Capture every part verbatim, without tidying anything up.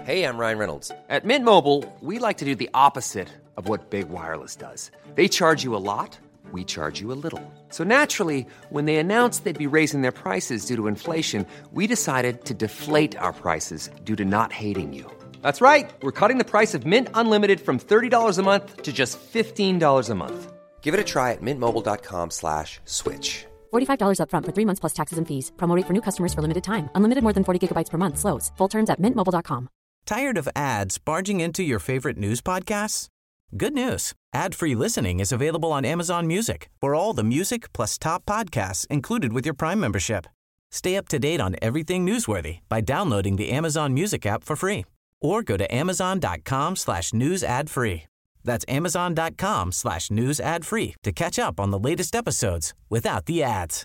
Hey, I'm Ryan Reynolds. At Mint Mobile, we like to do the opposite of what Big Wireless does. They charge you a lot, we charge you a little. So naturally, when they announced they'd be raising their prices due to inflation, we decided to deflate our prices due to not hating you. That's right. We're cutting the price of Mint Unlimited from thirty dollars a month to just fifteen dollars a month. Give it a try at mintmobile.com slash switch. forty-five dollars up front for three months plus taxes and fees. Promo rate for new customers for limited time. Unlimited more than forty gigabytes per month slows. Full terms at mint mobile dot com. Tired of ads barging into your favorite news podcasts? Good news. Ad-free listening is available on Amazon Music for all the music plus top podcasts included with your Prime membership. Stay up to date on everything newsworthy by downloading the Amazon Music app for free or go to amazon.com slash news ad free. That's amazon.com slash news ad free to catch up on the latest episodes without the ads.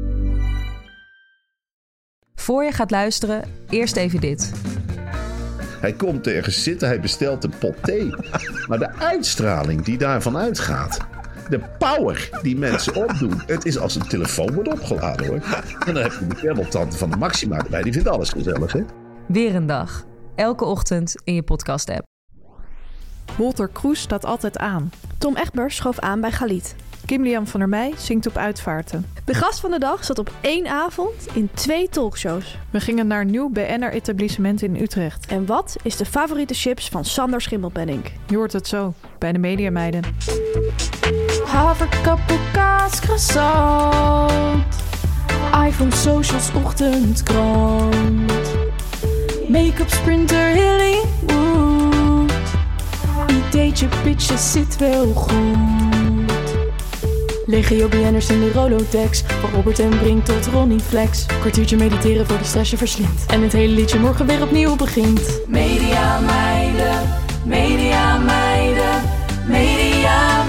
Voor je gaat luisteren, eerst even dit. Hij komt ergens zitten, hij bestelt een pot thee. Maar de uitstraling die daarvan uitgaat, de power die mensen opdoen. Het is als een telefoon wordt opgeladen, hoor. En dan heb je de kwebbeltante van de Maxima erbij. Die vindt alles gezellig, hè? Weer een dag. Elke ochtend in je podcast-app. Walter Kroes staat altijd aan. Tom Egbers schoof aan bij Galit. Kim-Lian van der Meij zingt op uitvaarten. De gast van de dag zat op één avond in twee talkshows. We gingen naar een nieuw B N R-etablissement in Utrecht. En wat is de favoriete chips van Sander Schimmelpenninck? Je hoort het zo, bij de Mediameiden. Haverkappel, kaas, croissant. iPhone, socials, ochtendkrant. Make-up, sprinter, Hollywood. Ideetje, pitjes, zit wel goed. Legio B N'ers in de Rolodex. Van Robert en Brink tot Ronnie Flex. Kwartiertje mediteren voor de stress je verslindt. En het hele liedje morgen weer opnieuw begint. Media meiden, media meiden, media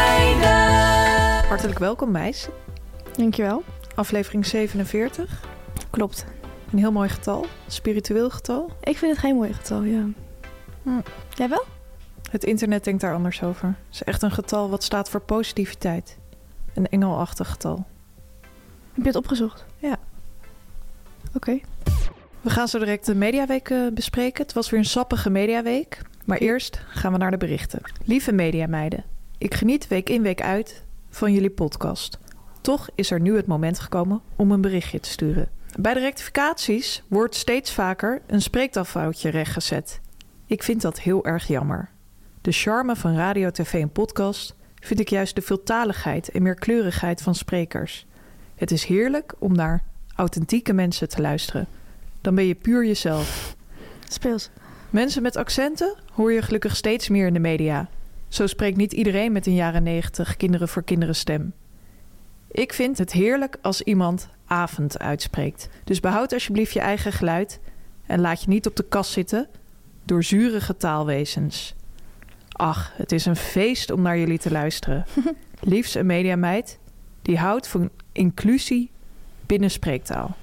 meiden. Hartelijk welkom, meis. Dankjewel. Aflevering zevenenveertig. Klopt. Een heel mooi getal. Spiritueel getal. Ik vind het geen mooi getal, ja. Hm. Jij wel? Het internet denkt daar anders over. Het is echt een getal wat staat voor positiviteit. Een engelachtig getal. Heb je het opgezocht? Ja. Oké. Okay. We gaan zo direct de Mediaweek uh, bespreken. Het was weer een sappige Mediaweek. Maar eerst gaan we naar de berichten. Lieve Mediameiden, ik geniet week in week uit van jullie podcast. Toch is er nu het moment gekomen om een berichtje te sturen. Bij de rectificaties wordt steeds vaker een spreektaalfoutje rechtgezet. Ik vind dat heel erg jammer. De charme van radio, tv en podcast vind ik juist de veeltaligheid en meerkleurigheid van sprekers. Het is heerlijk om naar authentieke mensen te luisteren. Dan ben je puur jezelf. Speels. Mensen met accenten hoor je gelukkig steeds meer in de media. Zo spreekt niet iedereen met een jaren negentig kinderen voor kinderen stem. Ik vind het heerlijk als iemand avond uitspreekt. Dus behoud alsjeblieft je eigen geluid en laat je niet op de kast zitten door zurige taalwezens. Ach, het is een feest om naar jullie te luisteren. Liefst een mediameid die houdt van inclusie binnen spreektaal.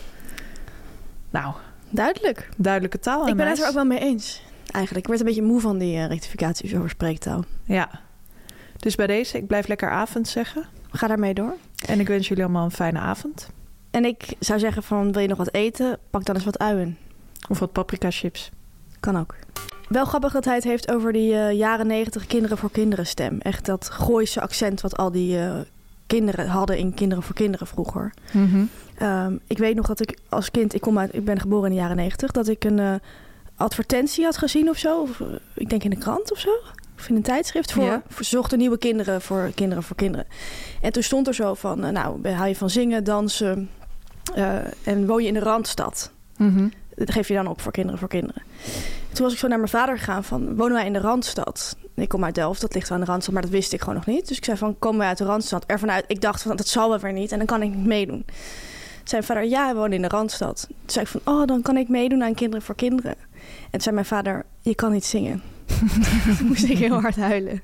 Nou, duidelijk. Duidelijke taal. Ik ben het er ook wel mee eens. Eigenlijk, ik werd een beetje moe van die uh, rectificaties over spreektaal. Ja. Dus bij deze, ik blijf lekker avond zeggen. Ga daarmee door. En ik wens jullie allemaal een fijne avond. En ik zou zeggen van, wil je nog wat eten? Pak dan eens wat uien. Of wat paprika chips. Kan ook. Wel grappig dat hij het heeft over die uh, jaren negentig kinderen voor kinderen stem. Echt dat Gooise accent wat al die uh, kinderen hadden in Kinderen voor Kinderen vroeger. Mm-hmm. Um, ik weet nog dat ik als kind, ik, kom uit, ik ben geboren in de jaren negentig, dat ik een uh, advertentie had gezien of zo. Of, uh, ik denk in de krant of zo. Of in een tijdschrift. Voor, ja. voor, ze zochten nieuwe kinderen voor Kinderen voor Kinderen. En toen stond er zo van, uh, nou, hou je van zingen, dansen uh, en woon je in de Randstad. Mm-hmm. Dat geef je dan op voor Kinderen voor Kinderen. Toen was ik zo naar mijn vader gegaan van, wonen wij in de Randstad? Ik kom uit Delft, dat ligt aan de Randstad, maar dat wist ik gewoon nog niet. Dus ik zei van, komen wij uit de Randstad? Ervan uit, ik dacht van, dat zal wel weer niet en dan kan ik niet meedoen. Toen zei mijn vader, ja, we wonen in de Randstad. Toen zei ik van, oh, dan kan ik meedoen aan Kinderen voor Kinderen. En toen zei mijn vader, je kan niet zingen. Toen moest ik heel hard huilen.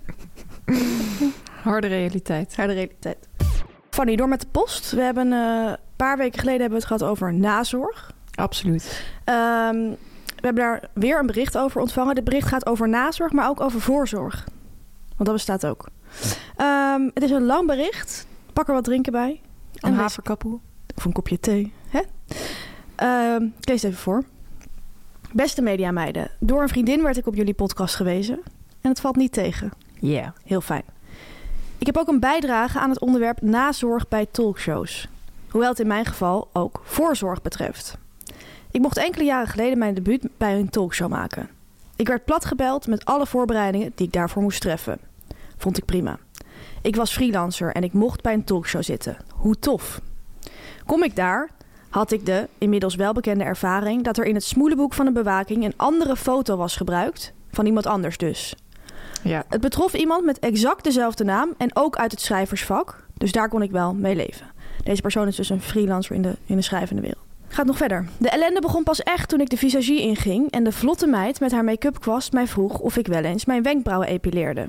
Harde realiteit. Harde realiteit. Fanny, door met de post. We hebben uh, een paar weken geleden hebben we het gehad over nazorg. Absoluut. Um, we hebben daar weer een bericht over ontvangen. Dit bericht gaat over nazorg, maar ook over voorzorg. Want dat bestaat ook. Um, het is een lang bericht. Pak er wat drinken bij. Een haverkappel. Of een kopje thee. Hè? Um, ik lees het even voor. Beste mediameiden, door een vriendin werd ik op jullie podcast gewezen. En het valt niet tegen. Ja. Yeah. Heel fijn. Ik heb ook een bijdrage aan het onderwerp nazorg bij talkshows. Hoewel het in mijn geval ook voorzorg betreft. Ik mocht enkele jaren geleden mijn debuut bij een talkshow maken. Ik werd platgebeld met alle voorbereidingen die ik daarvoor moest treffen. Vond ik prima. Ik was freelancer en ik mocht bij een talkshow zitten. Hoe tof. Kom ik daar, had ik de inmiddels welbekende ervaring dat er in het smoelenboek van de bewaking een andere foto was gebruikt, van iemand anders dus. Ja. Het betrof iemand met exact dezelfde naam en ook uit het schrijversvak, dus daar kon ik wel mee leven. Deze persoon is dus een freelancer in de, in de schrijvende wereld. Gaat nog verder. De ellende begon pas echt toen ik de visagie inging en de vlotte meid met haar make-up kwast mij vroeg of ik wel eens mijn wenkbrauwen epileerde.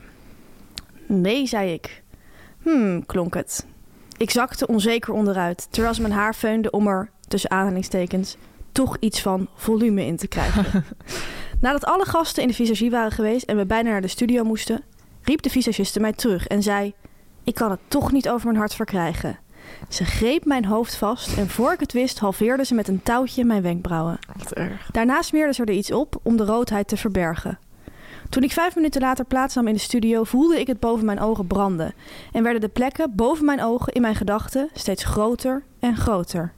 Nee, zei ik. Hmm, klonk het. Ik zakte onzeker onderuit, terwijl ze mijn haar feunde om er, tussen aanhalingstekens, toch iets van volume in te krijgen. Nadat alle gasten in de visagie waren geweest en we bijna naar de studio moesten, riep de visagiste mij terug en zei: ik kan het toch niet over mijn hart verkrijgen. Ze greep mijn hoofd vast en voor ik het wist halveerde ze met een touwtje mijn wenkbrauwen. Wat erg. Daarna smeerde ze er iets op om de roodheid te verbergen. Toen ik vijf minuten later plaatsnam in de studio, voelde ik het boven mijn ogen branden. En werden de plekken boven mijn ogen in mijn gedachten steeds groter en groter.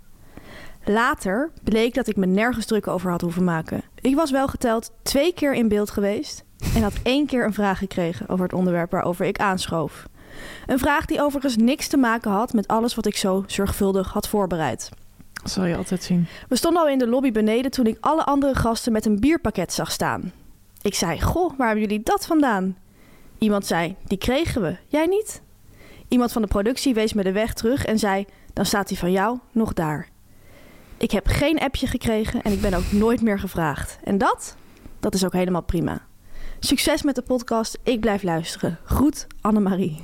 Later bleek dat ik me nergens druk over had hoeven maken. Ik was wel geteld twee keer in beeld geweest en had één keer een vraag gekregen over het onderwerp waarover ik aanschoof. Een vraag die overigens niks te maken had met alles wat ik zo zorgvuldig had voorbereid. Dat zal je altijd zien. We stonden al in de lobby beneden toen ik alle andere gasten met een bierpakket zag staan. Ik zei: goh, waar hebben jullie dat vandaan? Iemand zei: die kregen we, jij niet? Iemand van de productie wees me de weg terug en zei: dan staat die van jou nog daar. Ik heb geen appje gekregen en ik ben ook nooit meer gevraagd. En dat, dat is ook helemaal prima. Succes met de podcast, ik blijf luisteren. Groet, Annemarie.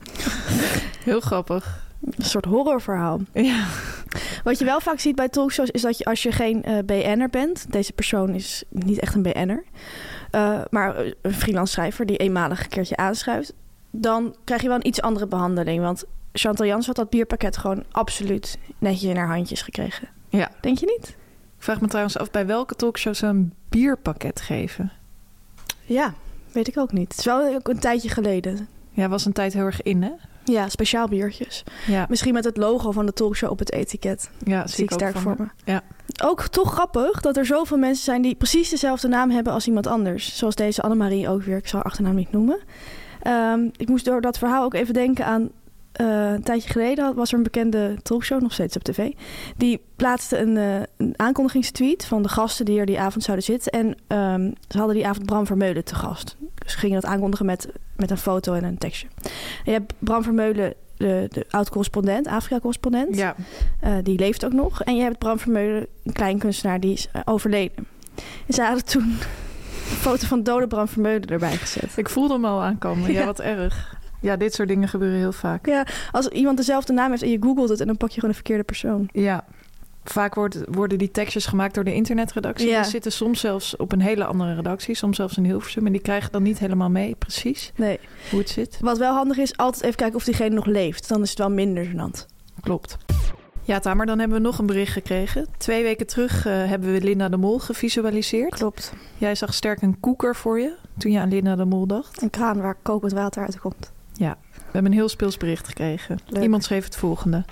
Heel grappig. Een soort horrorverhaal. Ja. Wat je wel vaak ziet bij talkshows is dat je, als je geen uh, B N'er bent... Deze persoon is niet echt een B N'er... Uh, maar een freelance schrijver die eenmalig een keertje aanschuift... dan krijg je wel een iets andere behandeling. Want Chantal Jansen had dat bierpakket gewoon absoluut netjes in haar handjes gekregen. Ja. Denk je niet? Ik vraag me trouwens af bij welke talkshows ze een bierpakket geven. Ja, weet ik ook niet. Het is wel ook een tijdje geleden. Ja, was een tijd heel erg in, hè? Ja, speciaal biertjes. Ja. Misschien met het logo van de talkshow op het etiket. Ja, zie ik sterk voor me. Ja. Ook toch grappig dat er zoveel mensen zijn die precies dezelfde naam hebben als iemand anders. Zoals deze Annemarie ook weer. Ik zal haar achternaam niet noemen. Um, ik moest door dat verhaal ook even denken aan... Uh, een tijdje geleden was er een bekende talkshow, nog steeds op tv. Die plaatste een, uh, een aankondigingstweet van de gasten die er die avond zouden zitten. En um, ze hadden die avond Bram Vermeulen te gast. Dus ze gingen dat aankondigen met, met een foto en een tekstje. En je hebt Bram Vermeulen, de, de oud-correspondent, Afrika-correspondent. Ja. Uh, die leeft ook nog. En je hebt Bram Vermeulen, een klein kunstenaar, die is uh, overleden. En ze hadden toen een foto van dode Bram Vermeulen erbij gezet. Ik voelde hem al aankomen. Ja, Ja. Wat erg. Ja, dit soort dingen gebeuren heel vaak. Ja, als iemand dezelfde naam heeft en je googelt het en dan pak je gewoon een verkeerde persoon. Ja, vaak wordt, worden die tekstjes gemaakt door de internetredactie. Ja. Die zitten soms zelfs op een hele andere redactie. Soms zelfs in Hilversum. En die krijgen dan niet helemaal mee, precies, Nee. hoe het zit. Wat wel handig is, altijd even kijken of diegene nog leeft. Dan is het wel minder gênant. Klopt. Ja, Tamer, dan hebben we nog een bericht gekregen. Twee weken terug uh, hebben we Linda de Mol gevisualiseerd. Klopt. Jij zag sterk een koeker voor je toen je aan Linda de Mol dacht. Een kraan waar kokend water uit komt. Ja, we hebben een heel speels bericht gekregen. Leuk. Iemand schreef het volgende.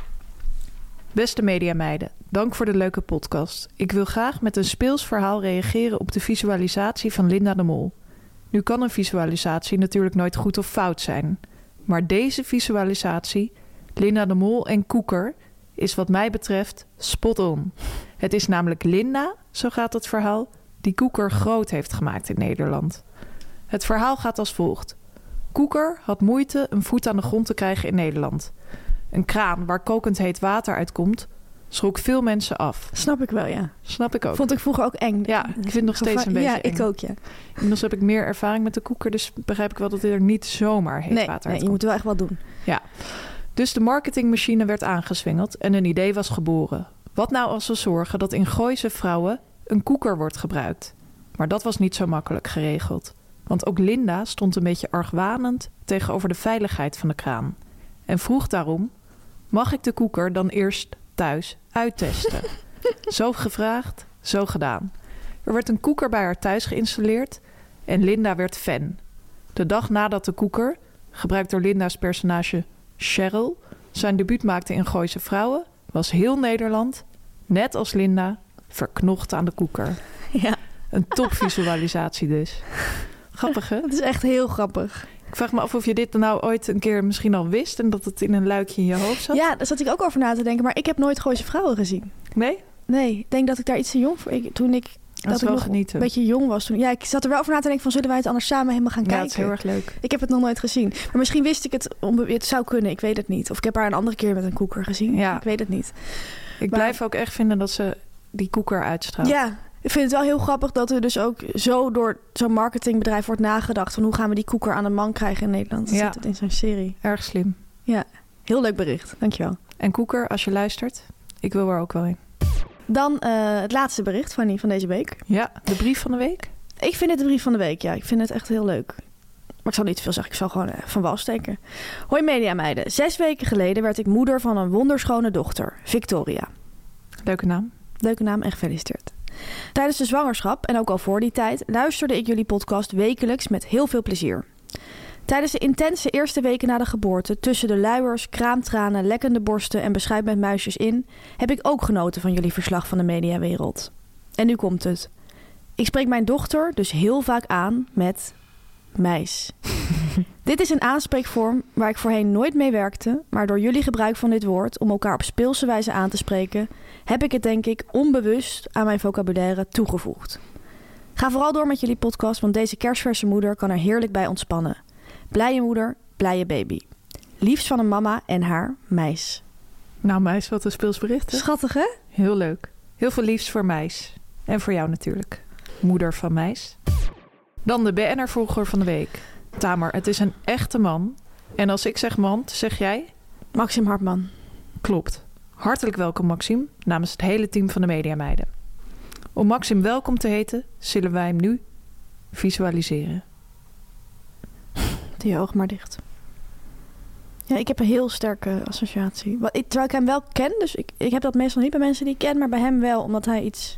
Beste mediameiden, dank voor de leuke podcast. Ik wil graag met een speels verhaal reageren op de visualisatie van Linda de Mol. Nu kan een visualisatie natuurlijk nooit goed of fout zijn. Maar deze visualisatie, Linda de Mol en koeker, is wat mij betreft spot on. Het is namelijk Linda, zo gaat het verhaal, die koeker groot heeft gemaakt in Nederland. Het verhaal gaat als volgt. Koeker had moeite een voet aan de grond te krijgen in Nederland. Een kraan waar kokend heet water uitkomt, schrok veel mensen af. Snap ik wel, ja. Snap ik ook. Vond ik vroeger ook eng. Ja, ik vind het nog steeds een beetje Ja, eng. ik ook, ja. Inmiddels heb ik meer ervaring met de koeker, dus begrijp ik wel dat dit er niet zomaar heet Nee, water nee, je uitkomt. moet wel echt wat doen. Ja. Dus de marketingmachine werd aangezwengeld en een idee was geboren. Wat nou als we zorgen dat in Gooise vrouwen een koeker wordt gebruikt? Maar dat was niet zo makkelijk geregeld. Want ook Linda stond een beetje argwanend tegenover de veiligheid van de kraan. En vroeg daarom, mag ik de koeker dan eerst thuis uittesten? Zo gevraagd, zo gedaan. Er werd een koeker bij haar thuis geïnstalleerd en Linda werd fan. De dag nadat de koeker, gebruikt door Linda's personage Cheryl, zijn debuut maakte in Gooise Vrouwen, was heel Nederland, net als Linda, verknocht aan de koeker. Ja. Een topvisualisatie dus. Grappig, hè? Het is echt heel grappig. Ik vraag me af of je dit nou ooit een keer misschien al wist en dat het in een luikje in je hoofd zat. Ja, daar zat ik ook over na te denken, maar ik heb nooit Gooise Vrouwen gezien. Nee? Nee, ik denk dat ik daar iets te jong voor... Ik, toen ik, dat dat ik wel nog genieten. een beetje jong was. Toen, ja, ik zat er wel over na te denken van... zullen wij het anders samen helemaal gaan Ja, kijken? dat is heel erg leuk. Ik heb het nog nooit gezien. Maar misschien wist ik het... Onbe- het zou kunnen, ik weet het niet. Of ik heb haar een andere keer met een koeker gezien. Ja. Ik weet het niet. Ik Maar- blijf ook echt vinden dat ze die koeker uitstraalt. Ja, ik vind het wel heel grappig dat er dus ook zo door zo'n marketingbedrijf wordt nagedacht... van hoe gaan we die koeker aan de man krijgen in Nederland. Dat Ja. zit het in zo'n serie. Erg slim. Ja, heel leuk bericht. Dankjewel. En koeker, als je luistert, ik wil er ook wel in. Dan uh, het laatste bericht van, die, van deze week. Ja, de brief van de week. Ik vind het de brief van de week, ja. Ik vind het echt heel leuk. Maar ik zal niet te veel zeggen. Ik zal gewoon uh, van wal steken. Hoi mediameiden. Zes weken geleden werd ik moeder van een wonderschone dochter, Victoria. Leuke naam. Leuke naam en gefeliciteerd. Tijdens de zwangerschap en ook al voor die tijd luisterde ik jullie podcast wekelijks met heel veel plezier. Tijdens de intense eerste weken na de geboorte, tussen de luiers, kraamtranen, lekkende borsten en beschuit met muisjes in, heb ik ook genoten van jullie verslag van de mediawereld. En nu komt het. Ik spreek mijn dochter dus heel vaak aan met meis. Dit is een aanspreekvorm waar ik voorheen nooit mee werkte, maar door jullie gebruik van dit woord om elkaar op speelse wijze aan te spreken, heb ik het denk ik onbewust aan mijn vocabulaire toegevoegd. Ga vooral door met jullie podcast, want deze kerstverse moeder kan er heerlijk bij ontspannen. Blije moeder, blije baby. Liefst van een mama en haar meis. Nou meis, wat een speels bericht. Hè? Schattig, hè? Heel leuk. Heel veel liefst voor meis. En voor jou natuurlijk. Moeder van meis. Dan de B N R-volger van de week. Tamer, het is een echte man. En als ik zeg man, zeg jij? Maxim Hartman. Klopt. Hartelijk welkom Maxim, namens het hele team van de Mediameiden. Om Maxim welkom te heten, zullen wij hem nu visualiseren. Doe je ogen maar dicht. Ja, ik heb een heel sterke associatie. Wat, ik, terwijl ik hem wel ken, dus ik, ik heb dat meestal niet bij mensen die ik ken, maar bij hem wel, omdat hij iets...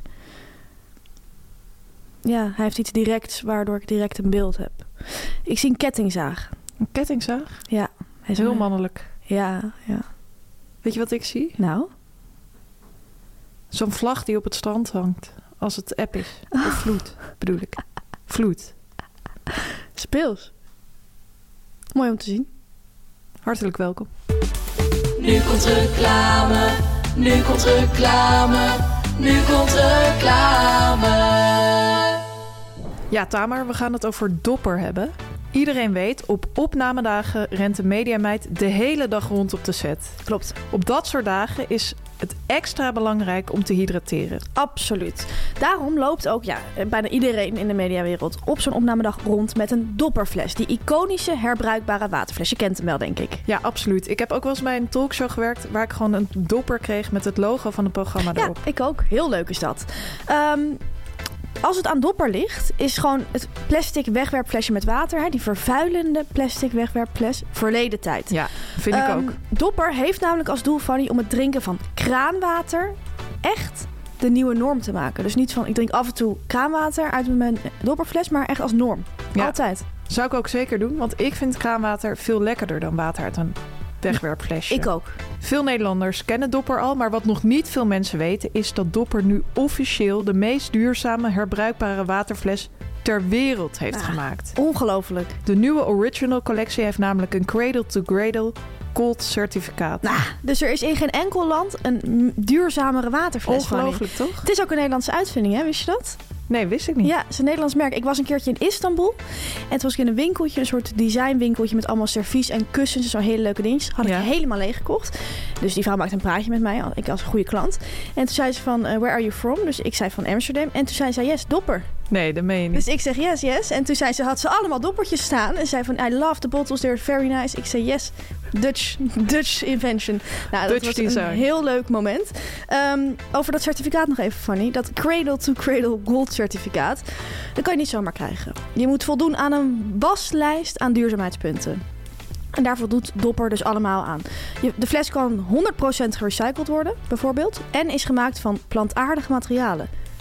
Ja, hij heeft iets directs waardoor ik direct een beeld heb. Ik zie een kettingzaag. Een kettingzaag? Ja. Hij is Heel een- mannelijk. Ja, ja. Weet je wat ik zie? Nou? Zo'n vlag die op het strand hangt. Als het eb is. Of vloed, bedoel ik. Vloed. Speels. Mooi om te zien. Hartelijk welkom. Nu komt reclame, nu komt reclame, nu komt reclame. Ja, Tamer, we gaan het over Dopper hebben. Iedereen weet, op opnamedagen rent de mediameid de hele dag rond op de set. Klopt. Op dat soort dagen is het extra belangrijk om te hydrateren. Absoluut. Daarom loopt ook ja, bijna iedereen in de mediawereld op zo'n opnamedag rond met een dopperfles. Die iconische herbruikbare waterfles. Je kent hem wel, denk ik. Ja, absoluut. Ik heb ook wel eens bij een talkshow gewerkt waar ik gewoon een dopper kreeg met het logo van het programma Ja, erop. ik ook. Heel leuk is dat. Um, als het aan dopper ligt, is gewoon het plastic wegwerpflesje met water, hè, die vervuilende plastic wegwerpfles, verleden tijd. Ja, vind ik Um, ook. Dopper heeft namelijk als doel, Fanny, om het drinken van kraanwater echt de nieuwe norm te maken. Dus niet van, ik drink af en toe kraanwater uit mijn dopperfles, maar echt als norm. Ja. Altijd. Zou ik ook zeker doen, want ik vind kraanwater veel lekkerder dan water uit een wegwerpflesje. Ik ook. Veel Nederlanders kennen Dopper al, maar wat nog niet veel mensen weten is dat Dopper nu officieel de meest duurzame herbruikbare waterfles ter wereld heeft Ah. gemaakt. Ongelooflijk. De nieuwe Original collectie heeft namelijk een Cradle to Cradle Cold certificaat. Nou, dus er is in geen enkel land een m- duurzamere waterfles. Fanny. Ongelooflijk, toch? Het is ook een Nederlandse uitvinding, hè? Wist je dat? Nee, wist ik niet. Ja, het is een Nederlands merk. Ik was een keertje in Istanbul. En toen was ik in een winkeltje, een soort designwinkeltje met allemaal servies en kussens. Zo'n hele leuke dingetjes. Had ik Ja. helemaal leeg gekocht. Dus die vrouw maakte een praatje met mij. Ik als een goede klant. En toen zei ze van, uh, where are you from? Dus ik zei van Amsterdam. En toen zei ze, yes, Dopper. Nee, dat meen je niet. Dus ik zeg yes, yes. En toen zei ze, had ze allemaal doppertjes staan. En zei van, I love the bottles, they're very nice. Ik zei yes, Dutch, Dutch invention. Nou, dat Dutch was design. een heel leuk moment. Um, over dat certificaat nog even, Fanny. Dat Cradle to Cradle Gold certificaat. Dat kan je niet zomaar krijgen. Je moet voldoen aan een waslijst aan duurzaamheidspunten. En daar voldoet Dopper dus allemaal aan. Je, de fles kan honderd procent gerecycled worden, bijvoorbeeld. En is gemaakt van plantaardige materialen.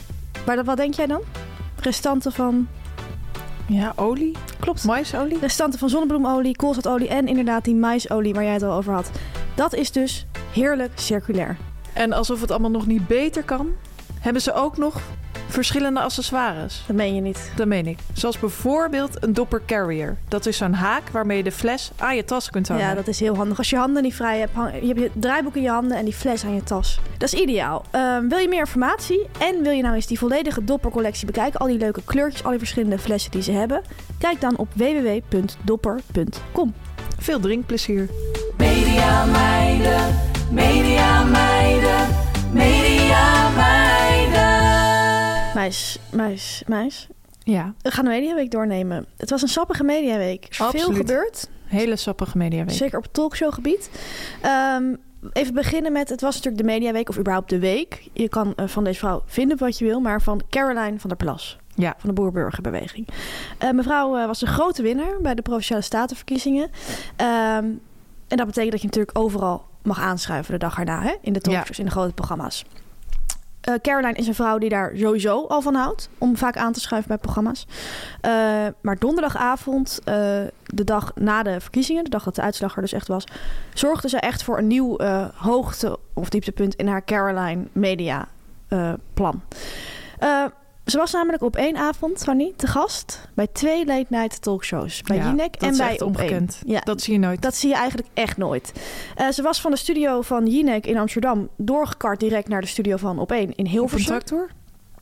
Maar dat, wat denk jij dan? Restanten van... Ja, olie. Klopt. Maisolie. Restanten van zonnebloemolie, koolzaadolie en inderdaad die maisolie waar jij het al over had. Dat is dus heerlijk circulair. En alsof het allemaal nog niet beter kan, hebben ze ook nog verschillende accessoires. Dat meen je niet. Dat meen ik. Zoals bijvoorbeeld een dopper carrier. Dat is zo'n haak waarmee je de fles aan je tas kunt hangen. Ja, dat is heel handig. Als je handen niet vrij hebt, hang, je hebt je draaiboek in je handen en die fles aan je tas. Dat is ideaal. Um, wil je meer informatie en wil je nou eens die volledige doppercollectie bekijken, al die leuke kleurtjes, al die verschillende flessen die ze hebben, kijk dan op w w w punt dopper punt com. Veel drinkplezier. Media meiden, media meiden, media meiden. Meis, meis, meis. Ja. We gaan de Mediaweek doornemen. Het was een sappige Mediaweek. Er is Absoluut. veel gebeurd. Hele sappige mediaweek. Zeker op het talkshowgebied. Um, even beginnen met, het was natuurlijk de Mediaweek of überhaupt de week. Je kan uh, van deze vrouw vinden wat je wil, maar van Caroline van der Plas. Ja. Van de Boer-Burgerbeweging. Uh, mevrouw uh, was de grote winnaar bij de Provinciale Statenverkiezingen. Um, en dat betekent dat je natuurlijk overal mag aanschuiven de dag erna, hè? In de talkshows, ja. In de grote programma's. Uh, Caroline is een vrouw die daar sowieso al van houdt, om vaak aan te schuiven bij programma's. Uh, maar donderdagavond, uh, de dag na de verkiezingen, de dag dat de uitslag er dus echt was, zorgde ze echt voor een nieuw uh, hoogte- of dieptepunt in haar Caroline Media uh, plan. Uh, Ze was namelijk op één avond, Fanny, te gast bij twee late night talkshows. Bij ja, Jinek en bij Op één. Ja, dat zie je nooit. Dat zie je eigenlijk echt nooit. Uh, ze was van de studio van Jinek in Amsterdam doorgekart direct naar de studio van Op één in Hilversum. Op een tractor?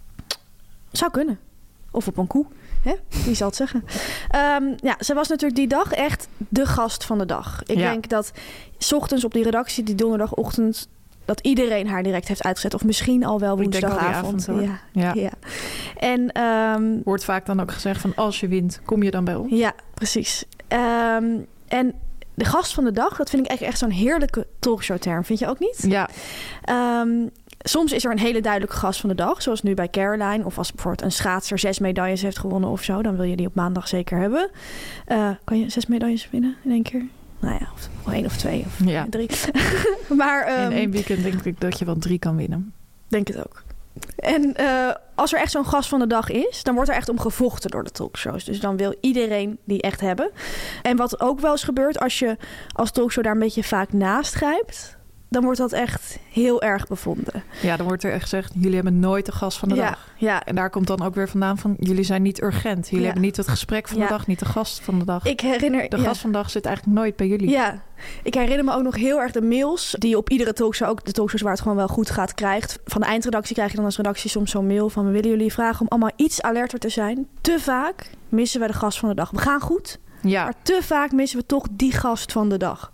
Zou kunnen. Of op een koe. Hè? Wie zal het zeggen? Um, ja, ze was natuurlijk die dag echt de gast van de dag. Ik ja. denk dat 's ochtends op die redactie, die donderdagochtend, dat iedereen haar direct heeft uitgezet. Of misschien al wel woensdagavond. Al ja, ja. ja. En um, wordt vaak dan ook gezegd van als je wint, kom je dan bij ons? Ja, precies. Um, en de gast van de dag, dat vind ik echt, echt zo'n heerlijke talkshow-term. Vind je ook niet? Ja. Um, soms is er een hele duidelijke gast van de dag. Zoals nu bij Caroline. Of als bijvoorbeeld een schaatser zes medailles heeft gewonnen of zo. Dan wil je die op maandag zeker hebben. Uh, kan je zes medailles winnen in één keer? Nou ja, of één of twee of ja. drie. maar, um, in één weekend denk ik dat je wel drie kan winnen. Denk het ook. En uh, als er echt zo'n gast van de dag is, dan wordt er echt om gevochten door de talkshows. Dus dan wil iedereen die echt hebben. En wat ook wel eens gebeurt, als je als talkshow daar een beetje vaak naast grijpt, dan wordt dat echt heel erg bevonden. Ja, dan wordt er echt gezegd, jullie hebben nooit de gast van de ja, dag. Ja. En daar komt dan ook weer vandaan van, jullie zijn niet urgent. Jullie ja. hebben niet het gesprek van ja. de dag, niet de gast van de dag. Ik herinner, de ja. gast van de dag zit eigenlijk nooit bij jullie. Ja, ik herinner me ook nog heel erg de mails die je op iedere talkshow, ook de talkshows waar het gewoon wel goed gaat, krijgt. Van de eindredactie krijg je dan als redactie soms zo'n mail van, we willen jullie vragen om allemaal iets alerter te zijn. Te vaak missen we de gast van de dag. We gaan goed, ja. maar te vaak missen we toch die gast van de dag.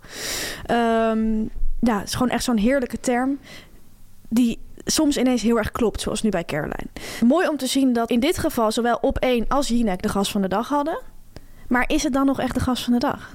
Um, Ja, het is gewoon echt zo'n heerlijke term die soms ineens heel erg klopt, zoals nu bij Caroline. Mooi om te zien dat in dit geval zowel Op één als Jinek de gast van de dag hadden. Maar is het dan nog echt de gast van de dag?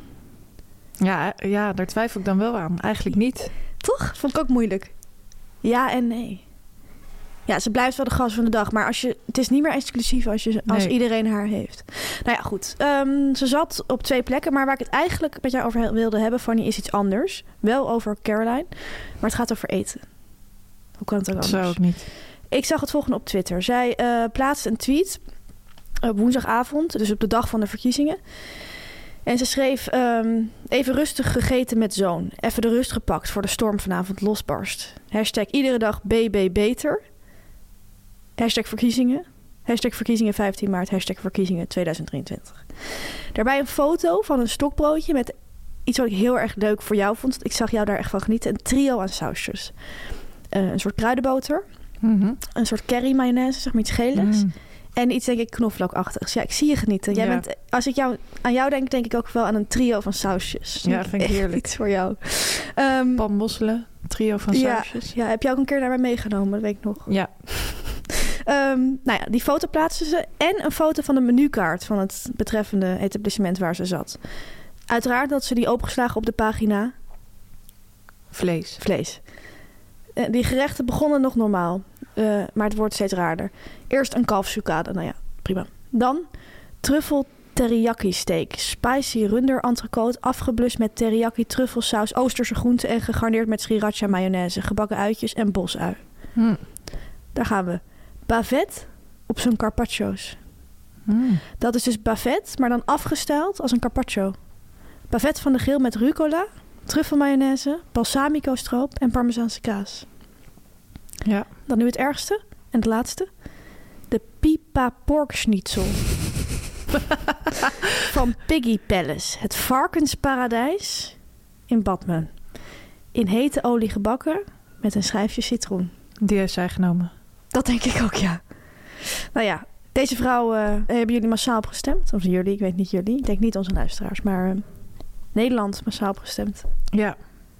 Ja, ja, daar twijfel ik dan wel aan. Eigenlijk niet. Toch? Vond ik ook moeilijk. Ja en nee. Ja, ze blijft wel de gast van de dag. Maar als je, het is niet meer exclusief als, je, als nee. iedereen haar heeft. Nou ja, goed. Um, ze zat op twee plekken. Maar waar ik het eigenlijk met jou over wilde hebben, Fanny, is iets anders. Wel over Caroline. Maar het gaat over eten. Hoe kan het ook anders? Zo ook niet. Ik zag het volgende op Twitter. Zij uh, plaatste een tweet op woensdagavond. Dus op de dag van de verkiezingen. En ze schreef, um, even rustig gegeten met zoon. Even de rust gepakt voor de storm vanavond losbarst. Hashtag iedere dag B B beter. Hashtag verkiezingen. Hashtag verkiezingen vijftien maart. Hashtag verkiezingen tweeduizend drieëntwintig. Daarbij een foto van een stokbroodje met iets wat ik heel erg leuk voor jou vond. Ik zag jou daar echt van genieten. Een trio aan sausjes. Uh, een soort kruidenboter. Mm-hmm. Een soort curry mayonaise, zeg maar iets geligs. Mm. En iets, denk ik, knoflookachtigs. Ja, ik zie je genieten. Jij ja. bent, als ik jou, aan jou denk, denk ik ook wel aan een trio van sausjes. Ja, vind ik heerlijk. Iets voor jou. Um, Panmosselen, trio van sausjes. Ja, ja, heb je ook een keer naar mij meegenomen, dat weet ik nog. Ja. Um, nou ja, die foto plaatsen ze. En een foto van de menukaart van het betreffende etablissement waar ze zat. Uiteraard had ze die opengeslagen op de pagina. Vlees. Vlees. Uh, die gerechten begonnen nog normaal. Uh, maar het wordt steeds raarder. Eerst een kalfsucade. Nou ja, prima. Dan truffel teriyaki steak. Spicy runder entrecote. Afgeblust met teriyaki truffelsaus. Oosterse groenten en gegarneerd met sriracha mayonaise. Gebakken uitjes en bosui. Hm. Daar gaan we. Bavette op zijn carpaccio's. Mm. Dat is dus bavet, maar dan afgesteld als een carpaccio. Bavet van de Grill met rucola, truffelmayonaise, balsamico stroop en parmezaanse kaas. Ja. Dan nu het ergste en het laatste. De pipa pork schnitzel. Van Piggy Palace. Het varkensparadijs in Badmen. In hete olie gebakken met een schijfje citroen. Die heeft zij genomen. Dat denk ik ook, ja. Nou ja, deze vrouw uh, hebben jullie massaal op gestemd. Of jullie, ik weet niet jullie. Ik denk niet onze luisteraars, maar uh, Nederland massaal op gestemd. Ja.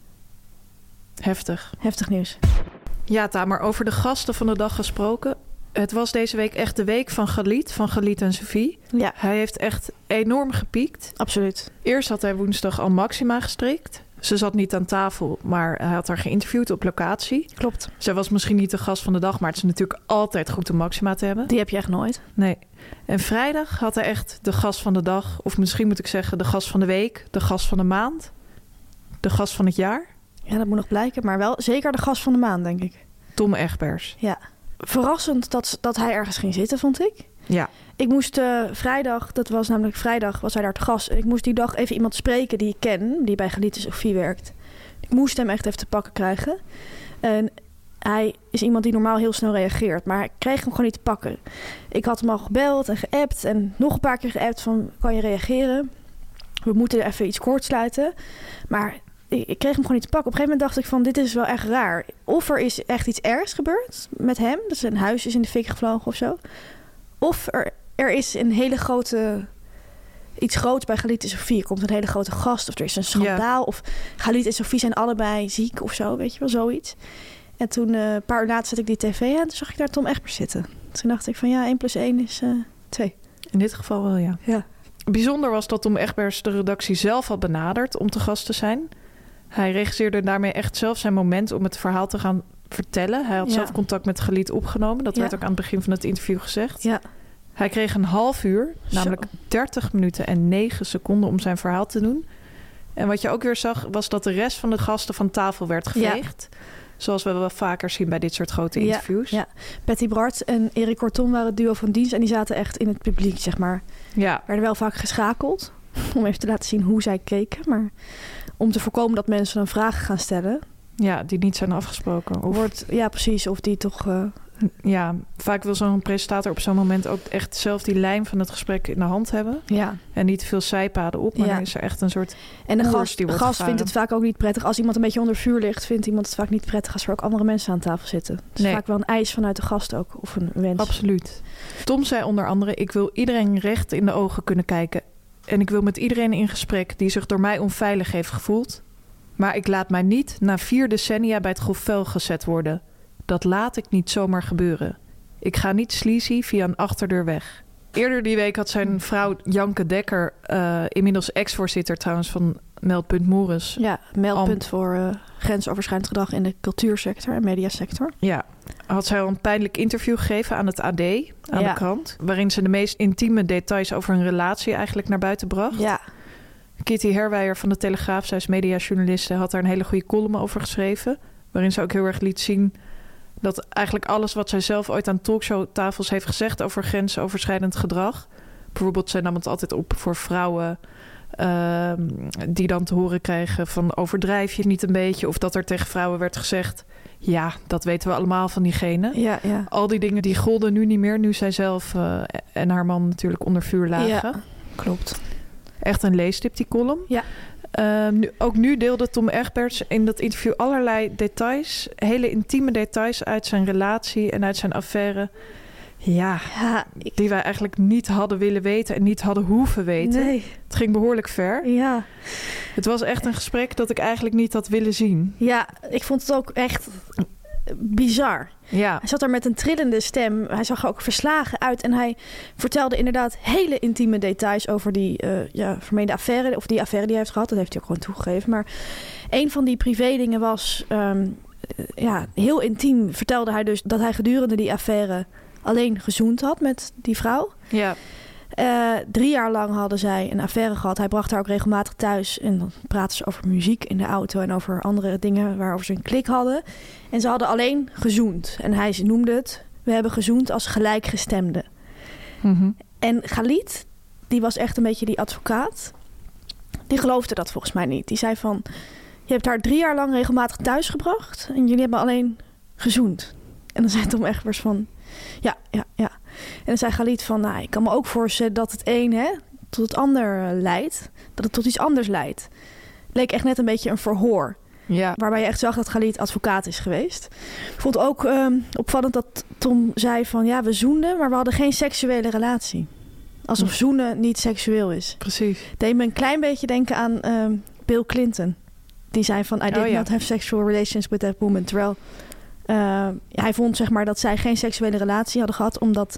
Heftig. Heftig nieuws. Ja, Tamer, over de gasten van de dag gesproken. Het was deze week echt de week van Galit, van Galit en Sophie. Ja. Hij heeft echt enorm gepiekt. Absoluut. Eerst had hij woensdag al Maxima gestrikt. Ze zat niet aan tafel, maar hij had haar geïnterviewd op locatie. Klopt. Zij was misschien niet de gast van de dag, maar het is natuurlijk altijd goed om Maxima te hebben. Die heb je echt nooit. Nee. En vrijdag had hij echt de gast van de dag, of misschien moet ik zeggen de gast van de week, de gast van de maand, de gast van het jaar. Ja, dat moet nog blijken, maar wel zeker de gast van de maand, denk ik. Tom Egbers. Ja. Verrassend dat, dat hij ergens ging zitten, vond ik. Ja. Ik moest uh, vrijdag, dat was namelijk vrijdag, was hij daar te gast. En ik moest die dag even iemand spreken die ik ken, die bij Galit en Sophie werkt. Ik moest hem echt even te pakken krijgen. En hij is iemand die normaal heel snel reageert, maar ik kreeg hem gewoon niet te pakken. Ik had hem al gebeld en geappt en nog een paar keer geappt van, kan je reageren? We moeten even iets kortsluiten. Maar ik, ik kreeg hem gewoon niet te pakken. Op een gegeven moment dacht ik van, dit is wel echt raar. Of er is echt iets ergs gebeurd met hem, dat zijn huis is in de fik gevlogen of zo. Of er, er is een hele grote, iets groots bij Galit en Sophie. Er komt een hele grote gast of er is een schandaal. Ja. Of Galit en Sophie zijn allebei ziek of zo, weet je wel, zoiets. En toen, uh, een paar uur later, zette ik die tv aan. Toen zag ik daar Tom Egbers zitten. Toen dacht ik van ja, één plus één is uh, twee. In dit geval wel, ja. Ja. Bijzonder was dat Tom Egbers de redactie zelf had benaderd om te gast te zijn. Hij regisseerde daarmee echt zelf zijn moment om het verhaal te gaan vertellen. Hij had ja. zelf contact met Galit opgenomen. Dat ja. werd ook aan het begin van het interview gezegd. Ja. Hij kreeg een half uur, namelijk Zo. dertig minuten en negen seconden om zijn verhaal te doen. En wat je ook weer zag, was dat de rest van de gasten van tafel werd geveegd. Ja. Zoals we wel vaker zien bij dit soort grote ja, interviews. Ja. Patty Bart en Erik Kortom waren het duo van dienst. En die zaten echt in het publiek, zeg maar. Ja. Werden wel vaak geschakeld. Om even te laten zien hoe zij keken. Maar om te voorkomen dat mensen dan vragen gaan stellen. Ja, die niet zijn afgesproken. Of... Wordt, ja, precies. Of die toch... Uh... Ja, vaak wil zo'n presentator op zo'n moment ook echt zelf die lijn van het gesprek in de hand hebben. Ja. En niet veel zijpaden op, maar ja. dan is er echt een soort En de gast, die de wordt gast gevaren. vindt het vaak ook niet prettig. Als iemand een beetje onder vuur ligt, vindt iemand het vaak niet prettig als er ook andere mensen aan tafel zitten. Het is nee. vaak wel een eis vanuit de gast ook, of een wens. Absoluut. Tom zei onder andere, ik wil iedereen recht in de ogen kunnen kijken. En ik wil met iedereen in gesprek die zich door mij onveilig heeft gevoeld. Maar ik laat mij niet na vier decennia bij het grof vuil gezet worden. Dat laat ik niet zomaar gebeuren. Ik ga niet sleazy via een achterdeur weg. Eerder die week had zijn vrouw Janke Dekker, uh, inmiddels ex-voorzitter trouwens van Meldpunt Moeres. Ja, meldpunt Am- voor uh, grensoverschrijdend gedrag in de cultuursector en mediasector. Ja, had zij al een pijnlijk interview gegeven aan het A D, aan ja. de krant. Waarin ze de meest intieme details over hun relatie eigenlijk naar buiten bracht. Ja. Kitty Herwijer van de Telegraaf, zij is mediajournaliste, had daar een hele goede column over geschreven. Waarin ze ook heel erg liet zien dat eigenlijk alles wat zij zelf ooit aan talkshowtafels heeft gezegd over grensoverschrijdend gedrag. Bijvoorbeeld, zij nam het altijd op voor vrouwen uh, die dan te horen krijgen van overdrijf je niet een beetje. Of dat er tegen vrouwen werd gezegd, ja, dat weten we allemaal van diegene. Ja, ja. Al die dingen die golden nu niet meer, nu zij zelf uh, en haar man natuurlijk onder vuur lagen. Ja, klopt. Echt een leestip, die column. Ja. Uh, nu, ook nu deelde Tom Egbers in dat interview allerlei details, hele intieme details uit zijn relatie en uit zijn affaire. Ja, ja ik... die wij eigenlijk niet hadden willen weten en niet hadden hoeven weten. Nee. Het ging behoorlijk ver. Ja. Het was echt een gesprek dat ik eigenlijk niet had willen zien. Ja, ik vond het ook echt bizar. Ja. Hij zat daar met een trillende stem. Hij zag er ook verslagen uit. En hij vertelde inderdaad hele intieme details over die uh, ja, vermeende affaire. Of die affaire die hij heeft gehad. Dat heeft hij ook gewoon toegegeven. Maar een van die privé-dingen was... Um, ja, heel intiem vertelde hij dus dat hij gedurende die affaire alleen gezoend had met die vrouw. Ja. Uh, drie jaar lang hadden zij een affaire gehad. Hij bracht haar ook regelmatig thuis. En dan praten ze over muziek in de auto en over andere dingen waarover ze een klik hadden. En ze hadden alleen gezoend. En hij noemde het we hebben gezoend als gelijkgestemden. Mm-hmm. En Khalid, die was echt een beetje die advocaat. Die geloofde dat volgens mij niet. Die zei van, je hebt haar drie jaar lang regelmatig thuisgebracht en jullie hebben alleen gezoend. En dan zei Tom Egbers van, ja, ja, ja. En dan zei Khalid van, nou, ik kan me ook voorstellen dat het een hè, tot het ander leidt. Dat het tot iets anders leidt. Leek echt net een beetje een verhoor. Ja. Waarbij je echt zag dat Khalid advocaat is geweest. Ik vond het ook um, opvallend dat Tom zei van, ja, we zoenden, maar we hadden geen seksuele relatie. Alsof hm. zoenen niet seksueel is. Precies. Deed me een klein beetje denken aan um, Bill Clinton. Die zei van, I did oh, ja. not have sexual relations with that woman. Terwijl uh, hij vond zeg maar dat zij geen seksuele relatie hadden gehad, omdat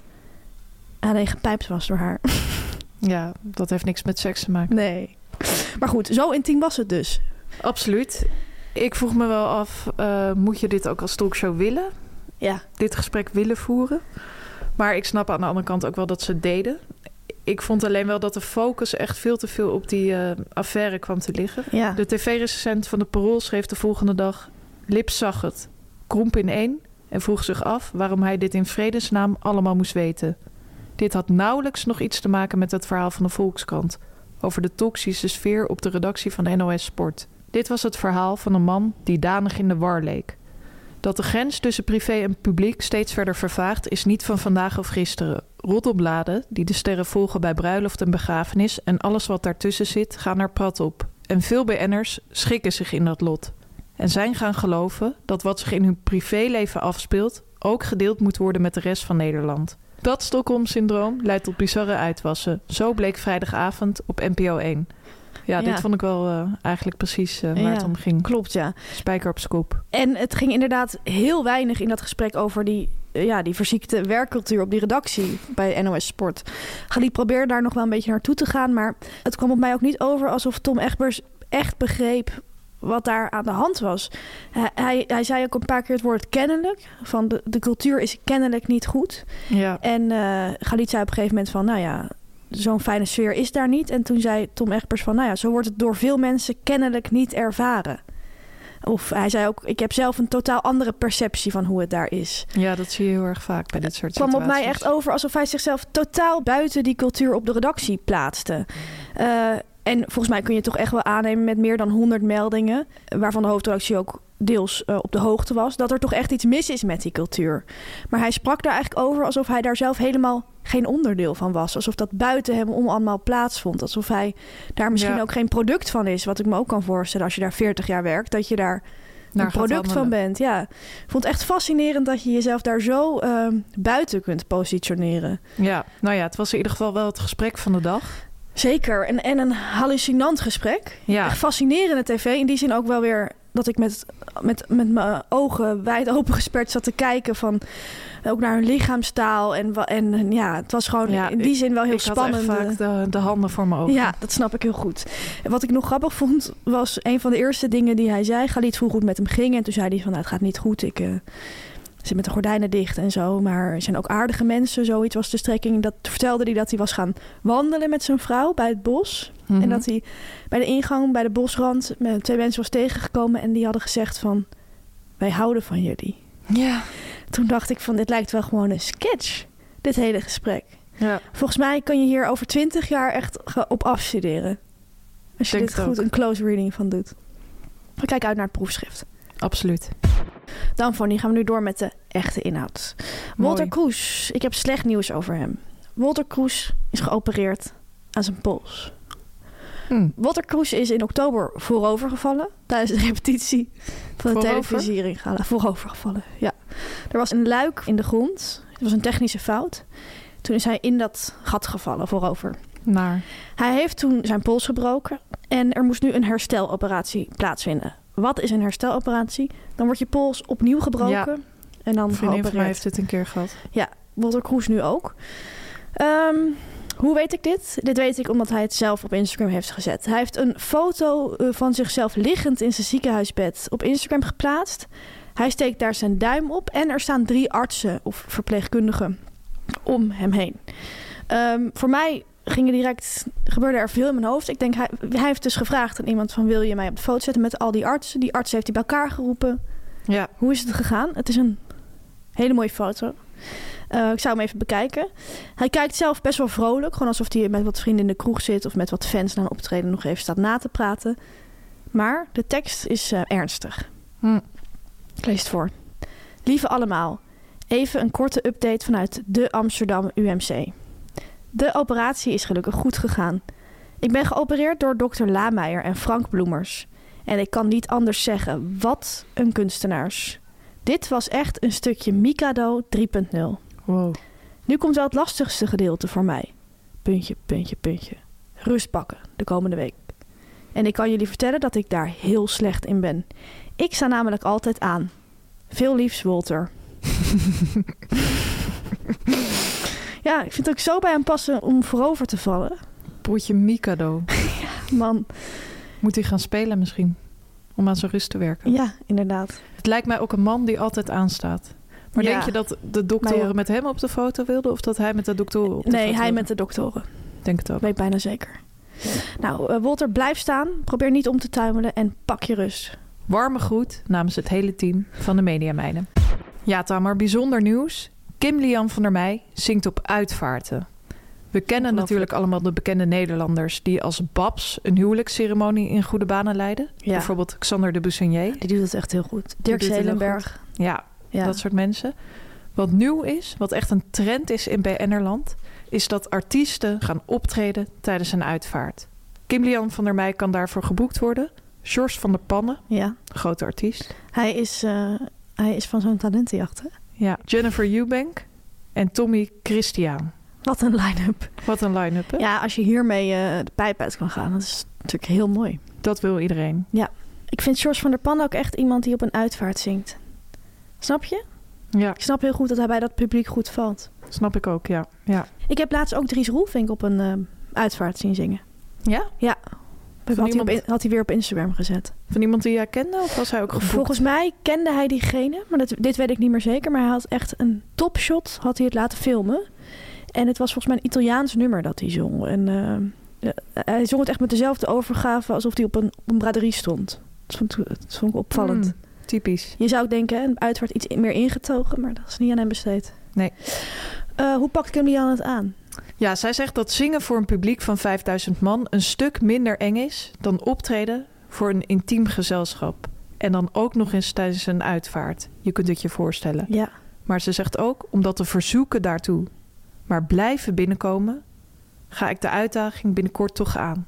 hij alleen gepijpt was door haar. Ja, dat heeft niks met seks te maken. Nee. Maar goed, zo intiem was het dus. Absoluut. Ik vroeg me wel af, uh, moet je dit ook als talkshow willen? Ja. Dit gesprek willen voeren? Maar ik snap aan de andere kant ook wel dat ze het deden. Ik vond alleen wel dat de focus echt veel te veel op die uh, affaire kwam te liggen. Ja. De tv-recensent van de Parool schreef de volgende dag, Lips zag het, kromp in één en vroeg zich af waarom hij dit in vredesnaam allemaal moest weten. Dit had nauwelijks nog iets te maken met het verhaal van de Volkskrant over de toxische sfeer op de redactie van N O S Sport. Dit was het verhaal van een man die danig in de war leek. Dat de grens tussen privé en publiek steeds verder vervaagt is niet van vandaag of gisteren. Roddelbladen, die de sterren volgen bij bruiloft en begrafenis en alles wat daartussen zit, gaan er prat op. En veel B N'ers schikken zich in dat lot. En zijn gaan geloven dat wat zich in hun privéleven afspeelt ook gedeeld moet worden met de rest van Nederland. Dat Stockholm-syndroom leidt tot bizarre uitwassen. Zo bleek vrijdagavond op N P O één. Ja, Ja. dit vond ik wel uh, eigenlijk precies uh, waar Ja, het om ging. Klopt, ja. Spijker op scoop. En het ging inderdaad heel weinig in dat gesprek over die, uh, ja, die verziekte werkcultuur op die redactie bij N O S Sport. Khalid probeerde daar nog wel een beetje naartoe te gaan, maar het kwam op mij ook niet over alsof Tom Egbers echt begreep wat daar aan de hand was. Hij, hij, hij zei ook een paar keer het woord kennelijk. Van de, de cultuur is kennelijk niet goed. Ja. En uh, Khalid zei op een gegeven moment van, nou ja, zo'n fijne sfeer is daar niet. En toen zei Tom Egbers van, nou ja, zo wordt het door veel mensen kennelijk niet ervaren. Of hij zei ook, ik heb zelf een totaal andere perceptie van hoe het daar is. Ja, dat zie je heel erg vaak bij dit soort Het kwam situaties. op mij echt over alsof hij zichzelf totaal buiten die cultuur op de redactie plaatste. Uh, en volgens mij kun je toch echt wel aannemen met meer dan honderd meldingen, waarvan de hoofdredactie ook deels uh, op de hoogte was, dat er toch echt iets mis is met die cultuur. Maar hij sprak daar eigenlijk over alsof hij daar zelf helemaal geen onderdeel van was. Alsof dat buiten hem om allemaal plaatsvond. Alsof hij daar misschien Ja. ook geen product van is. Wat ik me ook kan voorstellen als je daar veertig jaar werkt, dat je daar Naar een gaat product van wandelen. bent. Ja. Ik vond het echt fascinerend dat je jezelf daar zo uh, buiten kunt positioneren. Ja, nou ja, het was in ieder geval wel het gesprek van de dag. Zeker. En, en een hallucinant gesprek. Ja. Echt fascinerende tv. In die zin ook wel weer dat ik met, met, met mijn ogen wijd opengesperd zat te kijken van ook naar hun lichaamstaal. En, wa- en ja, het was gewoon Ja, in die zin wel heel ik spannend. had echt vaak de, de handen voor mijn ogen. Ja, dat snap ik heel goed. En wat ik nog grappig vond, was een van de eerste dingen die hij zei. Khalid vroeg hoe het met hem ging. En toen zei hij van, nou, het gaat niet goed. Ik uh, zit met de gordijnen dicht en zo. Maar er zijn ook aardige mensen. Zoiets was de strekking. Dat vertelde hij dat hij was gaan wandelen met zijn vrouw bij het bos. Mm-hmm. En dat hij bij de ingang, bij de bosrand, met twee mensen was tegengekomen. En die hadden gezegd van, wij houden van jullie. Ja. Toen dacht ik van, dit lijkt wel gewoon een sketch. Dit hele gesprek. Ja. Volgens mij kan je hier over twintig jaar echt ge- op afstuderen. Als je Denk dit het goed ook. een close reading van doet. We kijken uit naar het proefschrift. Absoluut. Dan, Fanny, gaan we nu door met de echte inhoud. Mooi. Walter Kroes, ik heb slecht nieuws over hem. Walter Kroes is geopereerd aan zijn pols. Hm. Walter Kroes is in oktober voorovergevallen tijdens de repetitie van de Voorover? televisiering. Voorovergevallen, ja. Er was een luik in de grond. Het was een technische fout. Toen is hij in dat gat gevallen, voorover. Naar. Hij heeft toen zijn pols gebroken en er moest nu een hersteloperatie plaatsvinden. Wat is een hersteloperatie? Dan wordt je pols opnieuw gebroken Ja. en dan Een vriendin van mij geopereerd. heeft het een keer gehad. Ja, Walter Kroes nu ook. Um, hoe weet ik dit? Dit weet ik omdat hij het zelf op Instagram heeft gezet. Hij heeft een foto uh, van zichzelf liggend in zijn ziekenhuisbed op Instagram geplaatst. Hij steekt daar zijn duim op en er staan drie artsen of verpleegkundigen om hem heen. Um, voor mij gingen direct, gebeurde er veel in mijn hoofd. Ik denk, hij, hij heeft dus gevraagd aan iemand van, wil je mij op de foto zetten met al die artsen? Die artsen heeft hij bij elkaar geroepen. Ja. Hoe is het gegaan? Het is een hele mooie foto. Uh, ik zou hem even bekijken. Hij kijkt zelf best wel vrolijk. Gewoon alsof hij met wat vrienden in de kroeg zit... of met wat fans na een optreden nog even staat na te praten. Maar de tekst is uh, ernstig. Hm. Ik lees het voor. Lieve allemaal, even een korte update vanuit de Amsterdam U M C. De operatie is gelukkig goed gegaan. Ik ben geopereerd door dokter Lameijer en Frank Bloemers. En ik kan niet anders zeggen, wat een kunstenaars. Dit was echt een stukje Mikado drie punt nul. Wow. Nu komt wel het lastigste gedeelte voor mij. Puntje, puntje, puntje. Rust pakken de komende week. En ik kan jullie vertellen dat ik daar heel slecht in ben. Ik sta namelijk altijd aan. Veel liefs, Walter. Ja, ik vind het ook zo bij hem passen om voorover te vallen. Broertje Mikado. Ja, man. Moet hij gaan spelen misschien? Om aan zijn rust te werken. Ja, inderdaad. Het lijkt mij ook een man die altijd aanstaat. Maar ja. Denk je dat de doktoren ja. met hem op de foto wilden? Of dat hij met de doktoren op de nee, foto hij wilde? met de doktoren. Denk het ook. Weet bijna zeker. Nou, uh, Walter, blijf staan. Probeer niet om te tuimelen en pak je rust. Warme groet namens het hele team van de Mediameiden. Ja, Tamar, bijzonder nieuws. Kim Lian van der Meij zingt op uitvaarten. We kennen natuurlijk allemaal de bekende Nederlanders... die als Babs een huwelijksceremonie in goede banen leiden. Ja. Bijvoorbeeld Xander de Bussinier. Die doet het echt heel goed. Dirk Zelenberg. Ja, ja, dat soort mensen. Wat nieuw is, wat echt een trend is in B N'erland... is dat artiesten gaan optreden tijdens een uitvaart. Kim Lian van der Meij kan daarvoor geboekt worden. George van der Pannen, ja. grote artiest. Hij is, uh, hij is van zo'n talentenjacht, hè? Ja, Jennifer Eubank en Tommy Christian. Wat een line-up. Wat een line-up, hè? Ja, als je hiermee uh, de pijp uit kan gaan, dat is natuurlijk heel mooi. Dat wil iedereen. Ja. Ik vind George van der Pannen ook echt iemand die op een uitvaart zingt. Snap je? Ja. Ik snap heel goed dat hij bij dat publiek goed valt. Snap ik ook, ja. ja. Ik heb laatst ook Dries Roelvink op een uh, uitvaart zien zingen. Ja? Ja. Had, iemand... hij op, had hij weer op Instagram gezet. Van iemand die jij kende of was hij ook geboekt? Volgens mij kende hij diegene, maar dat, dit weet ik niet meer zeker. Maar hij had echt een topshot, had hij het laten filmen. En het was volgens mij een Italiaans nummer dat hij zong. En uh, hij zong het echt met dezelfde overgave alsof hij op een, op een braderie stond. Dat vond, dat vond ik opvallend. Mm, typisch. Je zou denken, een uitvaart iets meer ingetogen, maar dat is niet aan hem besteed. Nee. Uh, hoe pakt Kim Lian het aan? Ja, zij zegt dat zingen voor een publiek van vijfduizend man een stuk minder eng is dan optreden voor een intiem gezelschap. En dan ook nog eens tijdens een uitvaart. Je kunt het je voorstellen. Ja. Maar ze zegt ook, omdat de verzoeken daartoe maar blijven binnenkomen, ga ik de uitdaging binnenkort toch aan.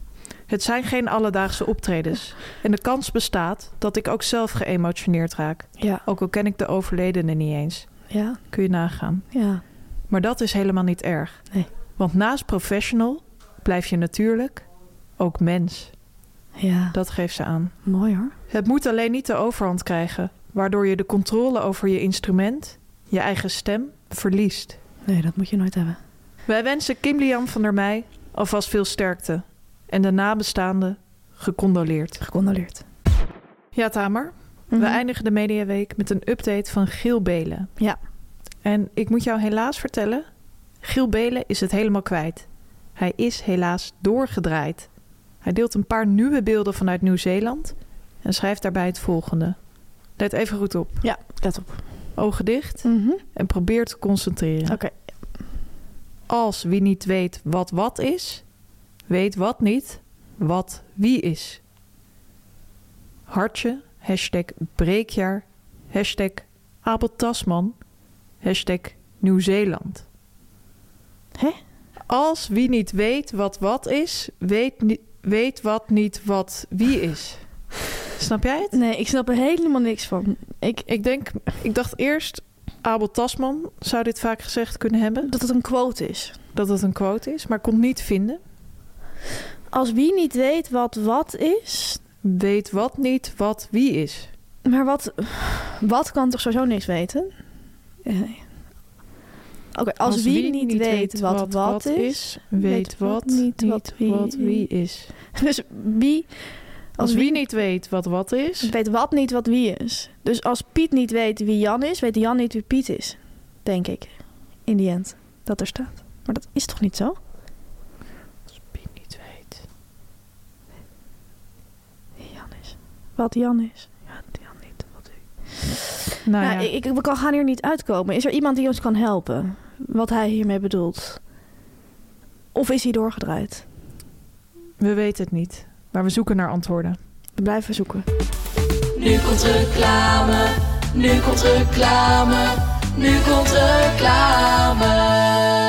Het zijn geen alledaagse optredens. En de kans bestaat dat ik ook zelf geëmotioneerd raak. Ja. Ook al ken ik de overledene niet eens. Ja. Kun je nagaan. Ja. Maar dat is helemaal niet erg. Nee. Want naast professional blijf je natuurlijk ook mens. Ja. Dat geeft ze aan. Mooi hoor. Het moet alleen niet de overhand krijgen, waardoor je de controle over je instrument, je eigen stem, verliest. Nee, dat moet je nooit hebben. Wij wensen Kim Lian van der Meij alvast veel sterkte. En de nabestaanden gecondoleerd. Gecondoleerd. Ja, Tamer. Mm-hmm. We eindigen de Mediaweek met een update van Giel Belen. Ja. En ik moet jou helaas vertellen, Giel Belen is het helemaal kwijt. Hij is helaas doorgedraaid. Hij deelt een paar nieuwe beelden vanuit Nieuw-Zeeland en schrijft daarbij het volgende. Let even goed op. Ja, let op. Ogen dicht Mm-hmm. en probeer te concentreren. Oké. Okay. Als wie niet weet wat wat is, weet wat niet wat wie is. Hartje, hashtag breekjaar, hashtag Abel Tasman, hashtag Nieuw-Zeeland. Hè? Als wie niet weet wat wat is, weet, ni- weet wat niet wat wie is. Snap jij het? Nee, ik snap er helemaal niks van. Ik, ik denk, ik dacht eerst, Abel Tasman zou dit vaak gezegd kunnen hebben. Dat het een quote is. Dat het een quote is, maar kon het niet vinden. Als wie niet weet wat wat is, weet wat niet wat wie is. Maar wat, wat kan toch sowieso niks weten? Nee. Oké, okay, als, als wie, wie niet, niet weet, weet wat wat, wat is, is, weet wat niet wat wie, wat wie is. Dus wie... Als, als wie, wie niet weet wat wat is, weet wat niet wat wie is. Dus als Piet niet weet wie Jan is, weet Jan niet wie Piet is. Denk ik. In die end. Dat er staat. Maar dat is toch niet zo? Als Piet niet weet wie Jan is. Wat Jan is. Ja, Jan niet wat wie. Nou, Nou, ja. ik, ik, we gaan hier niet uitkomen. Is er iemand die ons kan helpen? Wat hij hiermee bedoelt? Of is hij doorgedraaid? We weten het niet. Maar we zoeken naar antwoorden. We blijven zoeken. Nu komt reclame, nu komt reclame, nu komt reclame.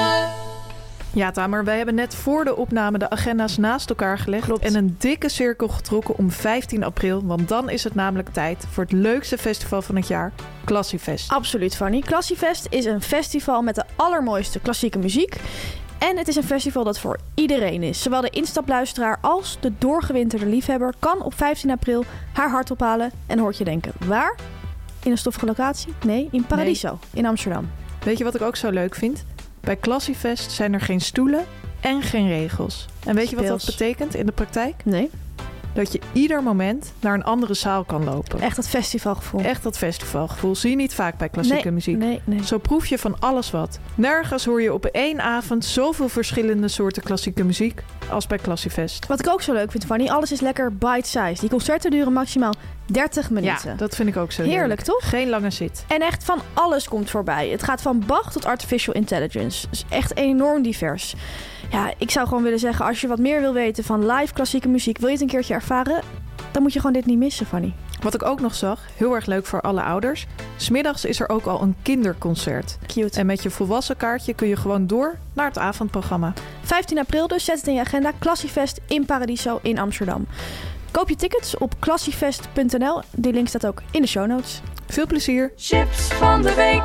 Ja, Tamer, wij hebben net voor de opname de agenda's naast elkaar gelegd. Klopt. En een dikke cirkel getrokken om vijftien april. Want dan is het namelijk tijd voor het leukste festival van het jaar, Classiefest. Absoluut, Fanny. Classiefest is een festival met de allermooiste klassieke muziek. En het is een festival dat voor iedereen is. Zowel de instapluisteraar als de doorgewinterde liefhebber kan op vijftien april haar hart ophalen. En hoort je denken, waar? In een stoffige locatie? Nee, in Paradiso, in Amsterdam. Weet je wat ik ook zo leuk vind? Bij Classiefest zijn er geen stoelen en geen regels. En weet je wat dat Speels. betekent in de praktijk? Nee, Dat je ieder moment naar een andere zaal kan lopen. echt dat festivalgevoel. Echt dat festivalgevoel. Zie je niet vaak bij klassieke nee, muziek. Nee, nee. Zo proef je van alles wat. Nergens hoor je op één avond zoveel verschillende soorten klassieke muziek als bij Classiefest. Wat ik ook zo leuk vind, Fanny, alles is lekker bite-size. Die concerten duren maximaal dertig minuten. Ja, dat vind ik ook zo Heerlijk, toch? Geen lange zit. En echt van alles komt voorbij. Het gaat van Bach tot artificial intelligence. Dus echt enorm divers. Ja, ik zou gewoon willen zeggen, als je wat meer wil weten van live klassieke muziek, wil je het een keertje ervaren, dan moet je gewoon dit niet missen, Fanny. Wat ik ook nog zag, heel erg leuk voor alle ouders. 'S Middags is er ook al een kinderconcert. Cute. En met je volwassen kaartje kun je gewoon door naar het avondprogramma. vijftien april dus, zet het in je agenda. Classiefest in Paradiso in Amsterdam. Koop je tickets op classiefest punt n l. Die link staat ook in de show notes. Veel plezier. Chips van de week.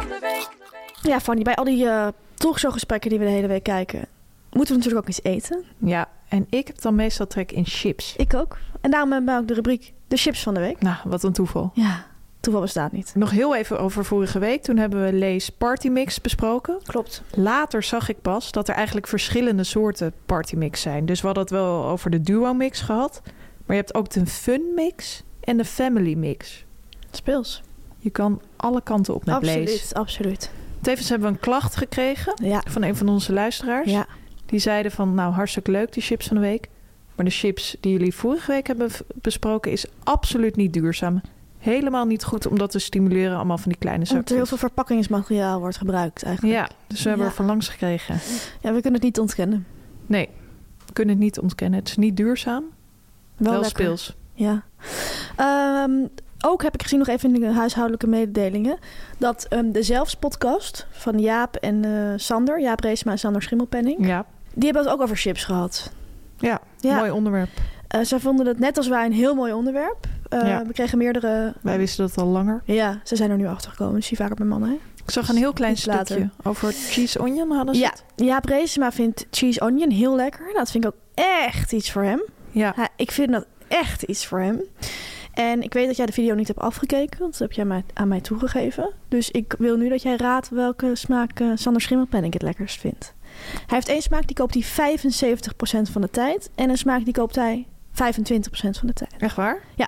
Ja, Fanny, bij al die uh, talkshow-gesprekken die we de hele week kijken, moeten we natuurlijk ook iets eten. Ja, en ik heb dan meestal trek in chips. Ik ook. En daarom hebben we ook de rubriek de chips van de week. Nou, wat een toeval. Ja, toeval bestaat niet. Nog heel even over vorige week. Toen hebben we Lee's Partymix besproken. Klopt. Later zag ik pas dat er eigenlijk verschillende soorten partymix zijn. Dus we hadden het wel over de duo mix gehad. Maar je hebt ook de fun mix en de family mix. Speels. Je kan alle kanten op met Absoluut, Lees. absoluut. Tevens hebben we een klacht gekregen Ja. van een van onze luisteraars. Ja. Die zeiden van, nou hartstikke leuk die chips van de week. Maar de chips die jullie vorige week hebben v- besproken is absoluut niet duurzaam. Helemaal niet goed om dat te stimuleren, allemaal van die kleine Omdat er heel zakjes. veel verpakkingsmateriaal wordt gebruikt eigenlijk. Ja, dus we hebben Ja. er van langs gekregen. Ja, we kunnen het niet ontkennen. Nee, we kunnen het niet ontkennen. Het is niet duurzaam, wel, lekker. speels. Ja. Ehm, ook heb ik gezien nog even in de huishoudelijke mededelingen dat um, de Zelfs-podcast van Jaap en uh, Sander, Jaap Reesma en Sander Schimmelpenning, Ja, die hebben het ook over chips gehad. ja, Ja. mooi onderwerp. Uh, zij vonden het net als wij een heel mooi onderwerp. Uh, Ja. We kregen meerdere... Wij wisten dat al langer. Ja, ze zijn er nu achter gekomen. Dus zie vaker bij mannen, hè? Ik zag een heel klein Iets later. stukje over cheese onion hadden ze Ja, het. Jaap Reesma vindt cheese onion heel lekker. Nou, dat vind ik ook echt iets voor hem. Ja, Ja, ik vind dat echt iets voor hem. En ik weet dat jij de video niet hebt afgekeken, want dat heb jij mij, aan mij toegegeven. Dus ik wil nu dat jij raadt welke smaak uh, Sander Schimmelpenning het lekkerst vindt. Hij heeft één smaak, die koopt hij vijfenzeventig procent van de tijd. En een smaak, die koopt hij vijfentwintig procent van de tijd. echt waar? Ja.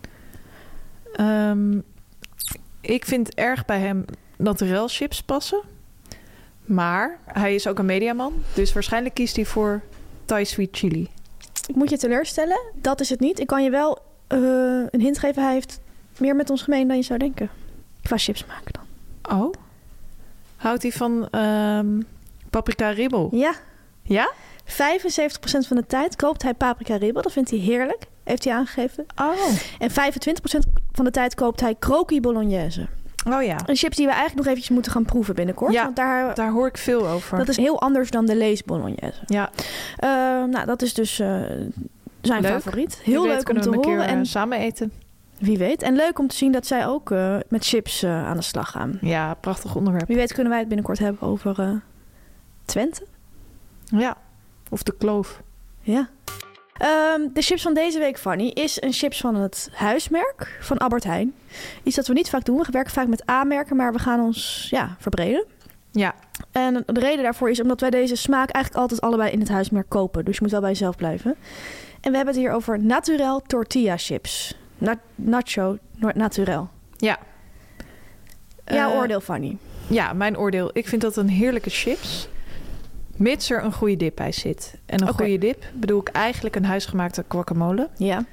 Ehm, ik vind erg bij hem naturel chips passen. Maar hij is ook een mediaman. Dus waarschijnlijk kiest hij voor Thai sweet chili. Ik moet je teleurstellen, dat is het niet. Ik kan je wel uh, een hint geven, hij heeft meer met ons gemeen dan je zou denken. Qua chips maken dan. Oh? Houdt hij van ehm, paprika ribbel? Ja, Ja? vijfenzeventig procent van de tijd koopt hij paprika ribbel. Dat vindt hij heerlijk, heeft hij aangegeven. Oh. En vijfentwintig procent van de tijd koopt hij croquis bolognese. Oh ja. Een chips die we eigenlijk nog eventjes moeten gaan proeven binnenkort. Ja, Want daar, Daar hoor ik veel over. dat is heel anders dan de Lees bolognese. Ja, Uh, nou, dat is dus uh, zijn Leuk. favoriet. Wie Heel weet leuk om kunnen te we een horen. keer, eh, En samen eten. wie weet. En leuk om te zien dat zij ook uh, met chips uh, aan de slag gaan. Ja, prachtig onderwerp. Wie weet kunnen wij het binnenkort hebben over uh, Twente. Ja. Of de kloof. Ja. Um, de chips van deze week, Fanny, is een chips van het huismerk van Albert Heijn. Iets dat we niet vaak doen. We werken vaak met A-merken, maar we gaan ons ja, verbreden. Ja. En de reden daarvoor is omdat wij deze smaak eigenlijk altijd allebei in het huismerk kopen. Dus je moet wel bij jezelf blijven. En we hebben het hier over Naturel Tortilla Chips. Na- nacho Naturel. Ja. Jouw Eh, oordeel, Fanny. Ja, mijn oordeel. Ik vind dat een heerlijke chips. Mits er een goede dip bij zit. En een Oké. goede dip bedoel ik eigenlijk een huisgemaakte guacamole. Ja.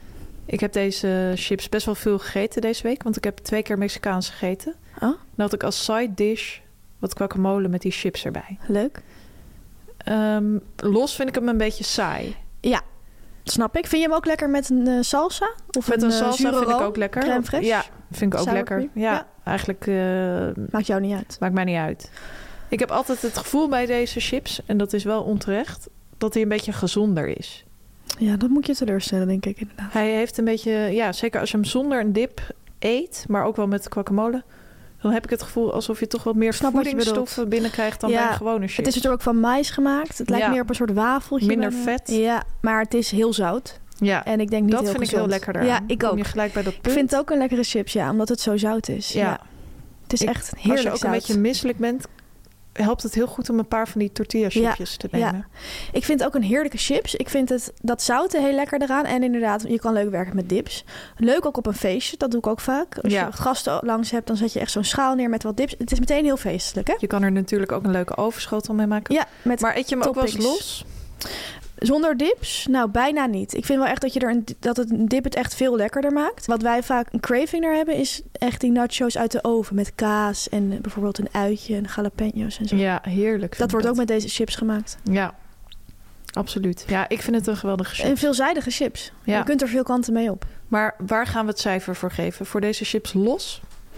Ik heb deze chips best wel veel gegeten deze week. Want ik heb twee keer Mexicaans gegeten. Oh? Dan had ik als side dish wat guacamole met die chips erbij. Leuk. Um, los vind ik hem een beetje saai. Ja, snap ik. Vind je hem ook lekker met een uh, salsa? Of met een, een salsa uh, vind ik ook lekker. Crème fraîche? Ja, vind ik ook Sour lekker. cream? Ja, Ja. eigenlijk... Uh, Maakt jou niet uit. Maakt mij niet uit. Ik heb altijd het gevoel bij deze chips, en dat is wel onterecht, dat hij een beetje gezonder is. Ja, dat moet je teleurstellen, denk ik inderdaad. Hij heeft een beetje... Ja, zeker als je hem zonder een dip eet, maar ook wel met guacamole, dan heb ik het gevoel alsof je toch wat meer Snap wat je voedingsstoffen binnenkrijgt dan Ja, bij een gewone chips. Het is natuurlijk ook van mais gemaakt. Het lijkt Ja. meer op een soort wafeltje. Minder bijna. vet. Ja, maar het is heel zout. Ja, En ik denk niet dat heel vind ik gezond. heel lekker eraan. Ja, ik Kom ook. je gelijk bij dat Ik punt. vind het ook een lekkere chips, ja, omdat het zo zout is. Ja. Ja. Het is Ik- echt heerlijk Als je ook zout. een beetje misselijk bent, helpt het heel goed om een paar van die tortilla chipjes te nemen. Ja. Ik vind ook een heerlijke chips. Ik vind het, dat zouten heel lekker eraan. En inderdaad, je kan leuk werken met dips. Leuk ook op een feestje, dat doe ik ook vaak. Als Ja. je gasten langs hebt, dan zet je echt zo'n schaal neer met wat dips. Het is meteen heel feestelijk, hè? Je kan er natuurlijk ook een leuke overschotel mee maken. Ja, met Maar eet je hem ook wel eens toppings. los? Zonder dips? Nou, bijna niet. Ik vind wel echt dat, je er een, dat het een dip het echt veel lekkerder maakt. Wat wij vaak een craving naar hebben, is echt die nachos uit de oven. Met kaas en bijvoorbeeld een uitje en jalapenos en zo. Ja, heerlijk. dat vind wordt ik ook met deze chips gemaakt. Ja, absoluut. Ja, ik vind het een geweldige chips. En veelzijdige chips. Ja. Je kunt er veel kanten mee op. Maar waar gaan we het cijfer voor geven? Voor deze chips los?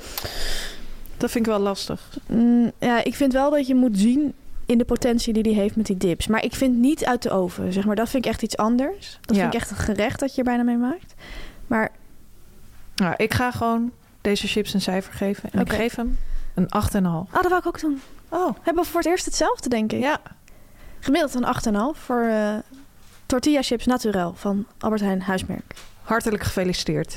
Dat vind ik wel lastig. Mm, ja, ik vind wel dat je moet zien in de potentie die die heeft met die dips. Maar ik vind niet uit de oven, zeg maar. Dat vind ik echt iets anders. Dat Ja. vind ik echt een gerecht dat je er bijna mee maakt. Maar Nou, ik ga gewoon deze chips een cijfer geven. En Oké. ik geef hem een acht komma vijf. ah, dat wou ik ook doen. Oh, Hebben we voor het eerst hetzelfde, denk ik. ja. Gemiddeld een acht komma vijf voor uh, tortilla chips naturel van Albert Heijn huismerk. Hartelijk gefeliciteerd.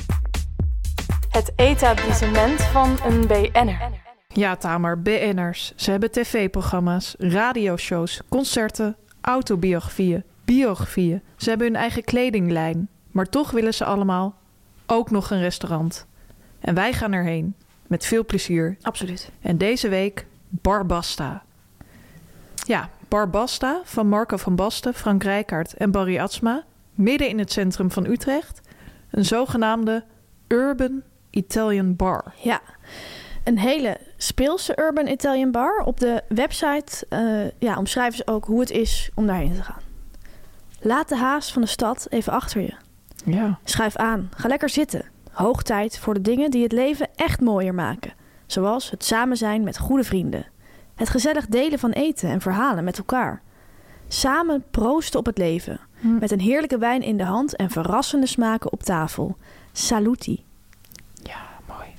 Het etablissement van een B N'er. Ja, Tamer, B N'ers. Ze hebben tv-programma's, radioshows, concerten, autobiografieën, biografieën. Ze hebben hun eigen kledinglijn. Maar toch willen ze allemaal ook nog een restaurant. En wij gaan erheen. Met veel plezier. Absoluut. En deze week Barbasta. Ja, Barbasta van Marco van Basten, Frank Rijkaard en Barry Atsma. Midden in het centrum van Utrecht. Een zogenaamde Urban Italian Bar. Ja, een hele speelse Urban Italian bar. Op de website uh, ja, omschrijven ze ook hoe het is om daarheen te gaan. Laat de haast van de stad even achter je. Ja. Schuif aan, ga lekker zitten. Hoog tijd voor de dingen die het leven echt mooier maken. Zoals het samen zijn met goede vrienden. Het gezellig delen van eten en verhalen met elkaar. Samen proosten op het leven. Hm. Met een heerlijke wijn in de hand en verrassende smaken op tafel. Saluti. Ja, mooi.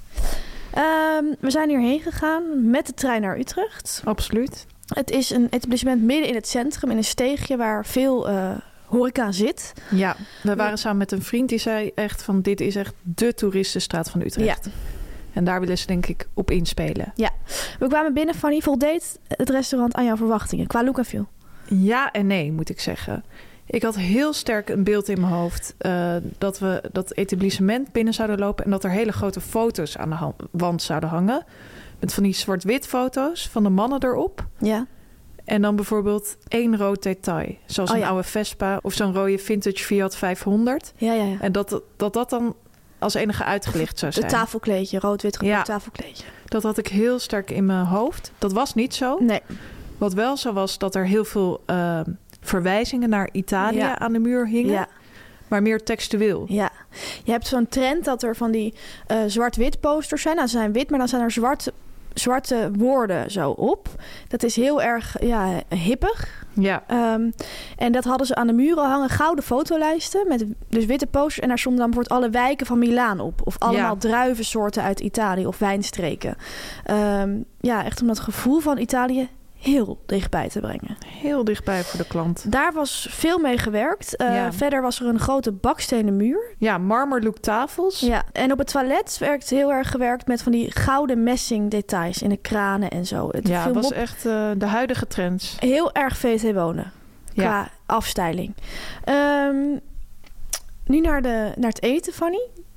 Um, we zijn hierheen gegaan met de trein naar Utrecht. Absoluut. Het is een etablissement midden in het centrum, in een steegje waar veel uh, horeca zit. Ja, we waren samen met een vriend die zei echt van dit is echt de toeristenstraat van Utrecht. Ja. En daar willen ze denk ik op inspelen. Ja, we kwamen binnen, Fanny. Voldeed het restaurant aan jouw verwachtingen qua look en feel? Ja en nee, moet ik zeggen. Ik had heel sterk een beeld in mijn hoofd uh, dat we dat etablissement binnen zouden lopen en dat er hele grote foto's aan de ha- wand zouden hangen. Met van die zwart-wit foto's van de mannen erop. Ja. En dan bijvoorbeeld één rood detail. Zoals Oh, een ja. oude Vespa of zo'n rode vintage Fiat vijfhonderd. Ja, ja, ja. En dat dat, dat dan als enige uitgelicht zou zijn. Het tafelkleedje, rood-wit gekleurd Ja. tafelkleedje. Dat had ik heel sterk in mijn hoofd. Dat was niet zo. Nee. Wat wel zo was, dat er heel veel uh, verwijzingen naar Italië Ja. aan de muur hingen. Ja. Maar meer textueel. Ja, je hebt zo'n trend dat er van die uh, zwart-wit posters zijn. Nou, ze zijn wit, maar dan zijn er zwarte, zwarte woorden zo op. Dat is heel erg ja, hippig. Ja. Um, en dat hadden ze aan de muren hangen. Gouden fotolijsten met dus witte posters. En daar stonden dan bijvoorbeeld alle wijken van Milaan op. Of allemaal Ja. druivensoorten uit Italië of wijnstreken. Um, ja, echt om dat gevoel van Italië heel dichtbij te brengen. Heel dichtbij voor de klant. Daar was veel mee gewerkt. Uh, Ja. Verder was er een grote bakstenen muur. Ja, marmerlook tafels. Ja, en op het toilet werd heel erg gewerkt met van die gouden messing details in de kranen en zo. Het Ja, viel het was op echt uh, de huidige trends. heel erg V T wonen Ja. qua afstyling. Um, nu naar, de, naar het eten, Fanny.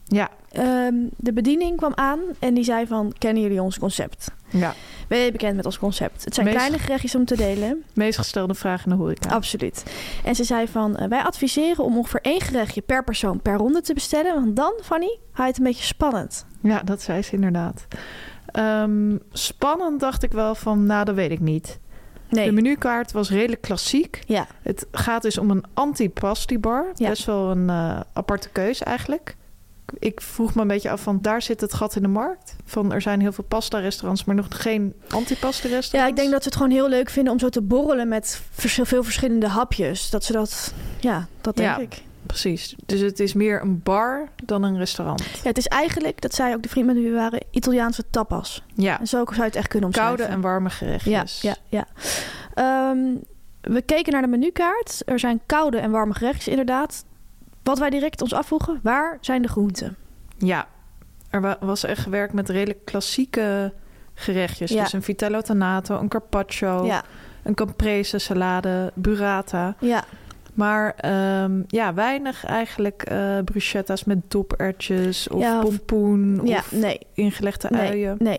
Ja. Um, de bediening kwam aan en die zei van, kennen jullie ons concept? Ja. Ben je bekend met ons concept? Het zijn Meest... kleine gerechtjes om te delen. Meest gestelde vraag in de horeca. Absoluut. En ze zei van, uh, wij adviseren om ongeveer één gerechtje per persoon per ronde te bestellen. Want dan, Fanny, hou je het een beetje spannend. Ja, dat zei ze inderdaad. Um, spannend dacht ik wel van, nou, dat weet ik niet. Nee. De menukaart was redelijk klassiek. Ja. Het gaat dus om een antipasti-bar. Ja. Best wel een uh, aparte keuze eigenlijk. Ik vroeg me een beetje af van, daar zit het gat in de markt. Van, er zijn heel veel pasta-restaurants, maar nog geen antipasti-restaurants. Ja, ik denk dat ze het gewoon heel leuk vinden om zo te borrelen met vers- veel verschillende hapjes. Dat ze dat, ja, dat denk ja, ik. Precies. Dus het is meer een bar dan een restaurant. Ja, het is eigenlijk, dat zei ook de vriend met wie we waren, Italiaanse tapas. Ja. En zo zou je het echt kunnen omschrijven. Koude en warme gerechtjes. Ja, ja, ja. Um, we keken naar de menukaart. Er zijn koude en warme gerechtjes inderdaad. Wat wij direct ons afvroegen, waar zijn de groenten? Ja, er was echt gewerkt met redelijk klassieke gerechtjes. Ja. Dus een vitello tonato, een carpaccio, ja. een caprese salade, burrata. Ja. Maar um, ja, weinig eigenlijk uh, bruschetta's met dopertjes of ja, pompoen of, ja, of nee. ingelegde nee, uien. Nee,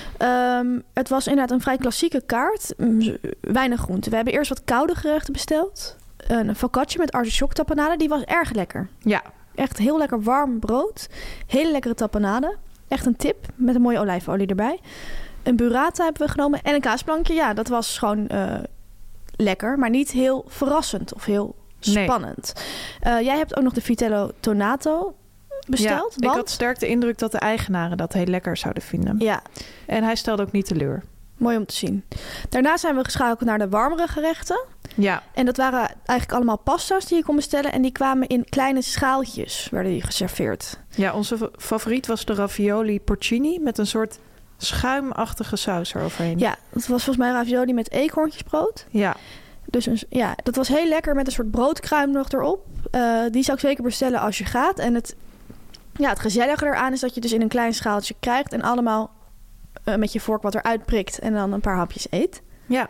um, het was inderdaad een vrij klassieke kaart. Weinig groenten. We hebben eerst wat koude gerechten besteld. Een focaccia met artichoke tapenade, die was erg lekker. Ja. Echt heel lekker warm brood. Hele lekkere tapenade. Echt een tip, met een mooie olijfolie erbij. Een burrata hebben we genomen en een kaasplankje. Ja, dat was gewoon uh, lekker, maar niet heel verrassend of heel spannend. Nee. Uh, jij hebt ook nog de vitello tonato besteld. Ja, want... ik had sterk de indruk dat de eigenaren dat heel lekker zouden vinden. Ja. En hij stelde ook niet teleur. Mooi om te zien. Daarna zijn we geschakeld naar de warmere gerechten. Ja. En dat waren eigenlijk allemaal pasta's die je kon bestellen. En die kwamen in kleine schaaltjes, werden die geserveerd. Ja, onze favoriet was de ravioli porcini met een soort schuimachtige saus eroverheen. Ja, dat was volgens mij ravioli met eekhoorntjesbrood. Ja. Dus een, ja, dat was heel lekker met een soort broodkruim nog erop. Uh, die zou ik zeker bestellen als je gaat. En het, ja, het gezellige eraan is dat je dus in een klein schaaltje krijgt en allemaal uh, met je vork wat eruit prikt en dan een paar hapjes eet. Ja.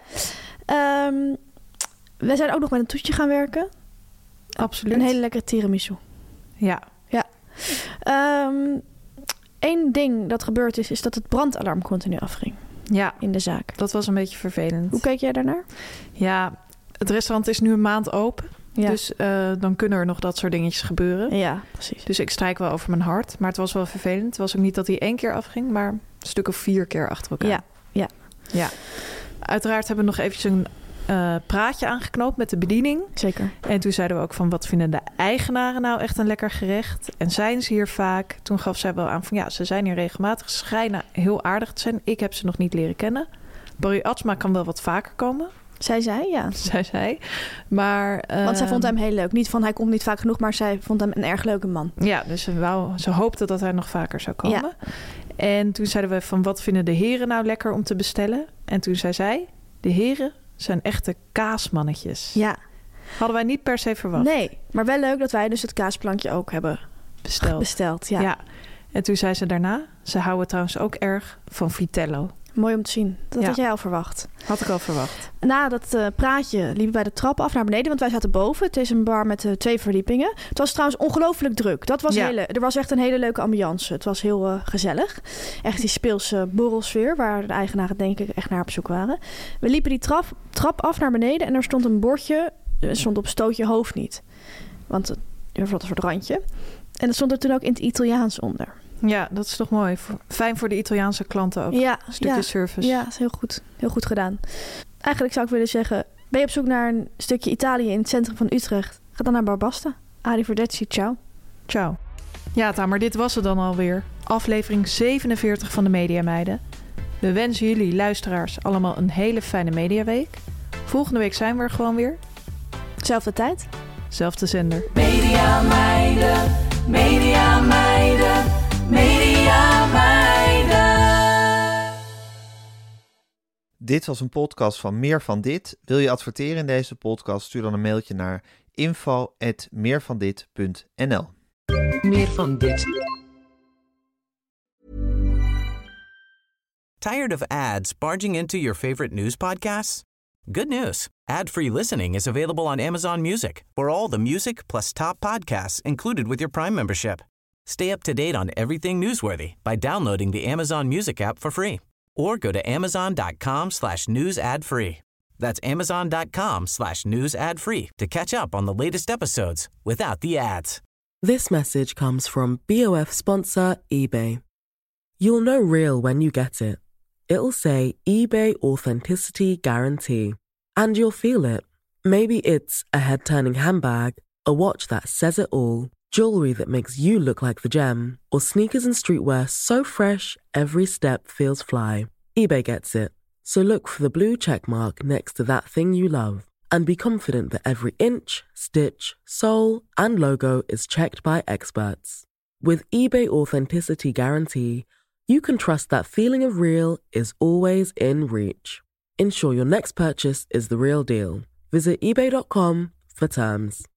Um, we zijn ook nog met een toetje gaan werken. Absoluut. Een hele lekkere tiramisu. Ja. Ja. Um, Eén ding dat gebeurd is, is dat het brandalarm continu afging. Ja. In de zaak. Dat was een beetje vervelend. Hoe keek jij daarnaar? Ja, het restaurant is nu een maand open. Ja. Dus uh, dan kunnen er nog dat soort dingetjes gebeuren. Ja, precies. Dus ik strijk wel over mijn hart. Maar het was wel vervelend. Het was ook niet dat hij één keer afging, maar een stuk of vier keer achter elkaar. Ja, ja. Ja. Uiteraard hebben we nog eventjes een uh, praatje aangeknoopt met de bediening. Zeker. En toen zeiden we ook van, wat vinden de eigenaren nou echt een lekker gerecht? En zijn ze hier vaak? Toen gaf zij wel aan van, ja, ze zijn hier regelmatig. Ze schijnen heel aardig te zijn. Ik heb ze nog niet leren kennen. Barry Atsma kan wel wat vaker komen. Zij zei, ja. Zij zei. Maar, uh, want zij vond hem heel leuk. Niet van, hij komt niet vaak genoeg, maar zij vond hem een erg leuke man. Ja, dus ze, wou, ze hoopte dat hij nog vaker zou komen. Ja. En toen zeiden we van, wat vinden de heren nou lekker om te bestellen? En toen zei zij, de heren zijn echte kaasmannetjes. Ja. Hadden wij niet per se verwacht. Nee, maar wel leuk dat wij dus het kaasplankje ook hebben besteld. besteld ja. ja. En toen zei ze daarna, ze houden trouwens ook erg van vitello. Mooi om te zien. Dat ja. had jij al verwacht. Had ik al verwacht. Na dat uh, praatje liepen wij de trap af naar beneden, want wij zaten boven. Het is een bar met uh, twee verdiepingen. Het was trouwens ongelooflijk druk. Dat was ja. hele, er was echt een hele leuke ambiance. Het was heel uh, gezellig. Echt die speelse borrelsfeer, waar de eigenaren denk ik echt naar op zoek waren. We liepen die trap, trap af naar beneden en er stond een bordje. Er stond op stoot je hoofd niet. Want er was een soort randje. En dat stond er toen ook in het Italiaans onder. Ja, dat is toch mooi. Fijn voor de Italiaanse klanten ook. Ja, een stukje ja, service. Ja, is heel goed. Heel goed gedaan. Eigenlijk zou ik willen zeggen, ben je op zoek naar een stukje Italië in het centrum van Utrecht? Ga dan naar Barbasta. Arrivederci, ciao. Ciao. Ja, Tamer, dit was het dan alweer. Aflevering zevenenveertig van de Media Meiden. We wensen jullie luisteraars allemaal een hele fijne mediaweek. Volgende week zijn we er gewoon weer. Zelfde tijd. Zelfde zender. Media Meiden, Media Meiden, Media Meiden. Dit was een podcast van Meer van Dit. Wil je adverteren in deze podcast? Stuur dan een mailtje naar info at meervandit punt n l. Meer van dit. Tired of ads barging into your favorite news podcasts? Good news. Ad-free listening is available on Amazon Music for all the music plus top podcasts included with your Prime membership. Stay up to date on everything newsworthy by downloading the Amazon Music app for free or go to amazon.com slash news ad free. That's amazon.com slash news ad free to catch up on the latest episodes without the ads. This message comes from B O F sponsor eBay. You'll know real when you get it. It'll say eBay Authenticity Guarantee. And you'll feel it. Maybe it's a head-turning handbag, a watch that says it all, jewelry that makes you look like the gem, or sneakers and streetwear so fresh every step feels fly. eBay gets it. So look for the blue check mark next to that thing you love and be confident that every inch, stitch, sole, and logo is checked by experts. With eBay Authenticity Guarantee, you can trust that feeling of real is always in reach. Ensure your next purchase is the real deal. Visit ebay dot com for terms.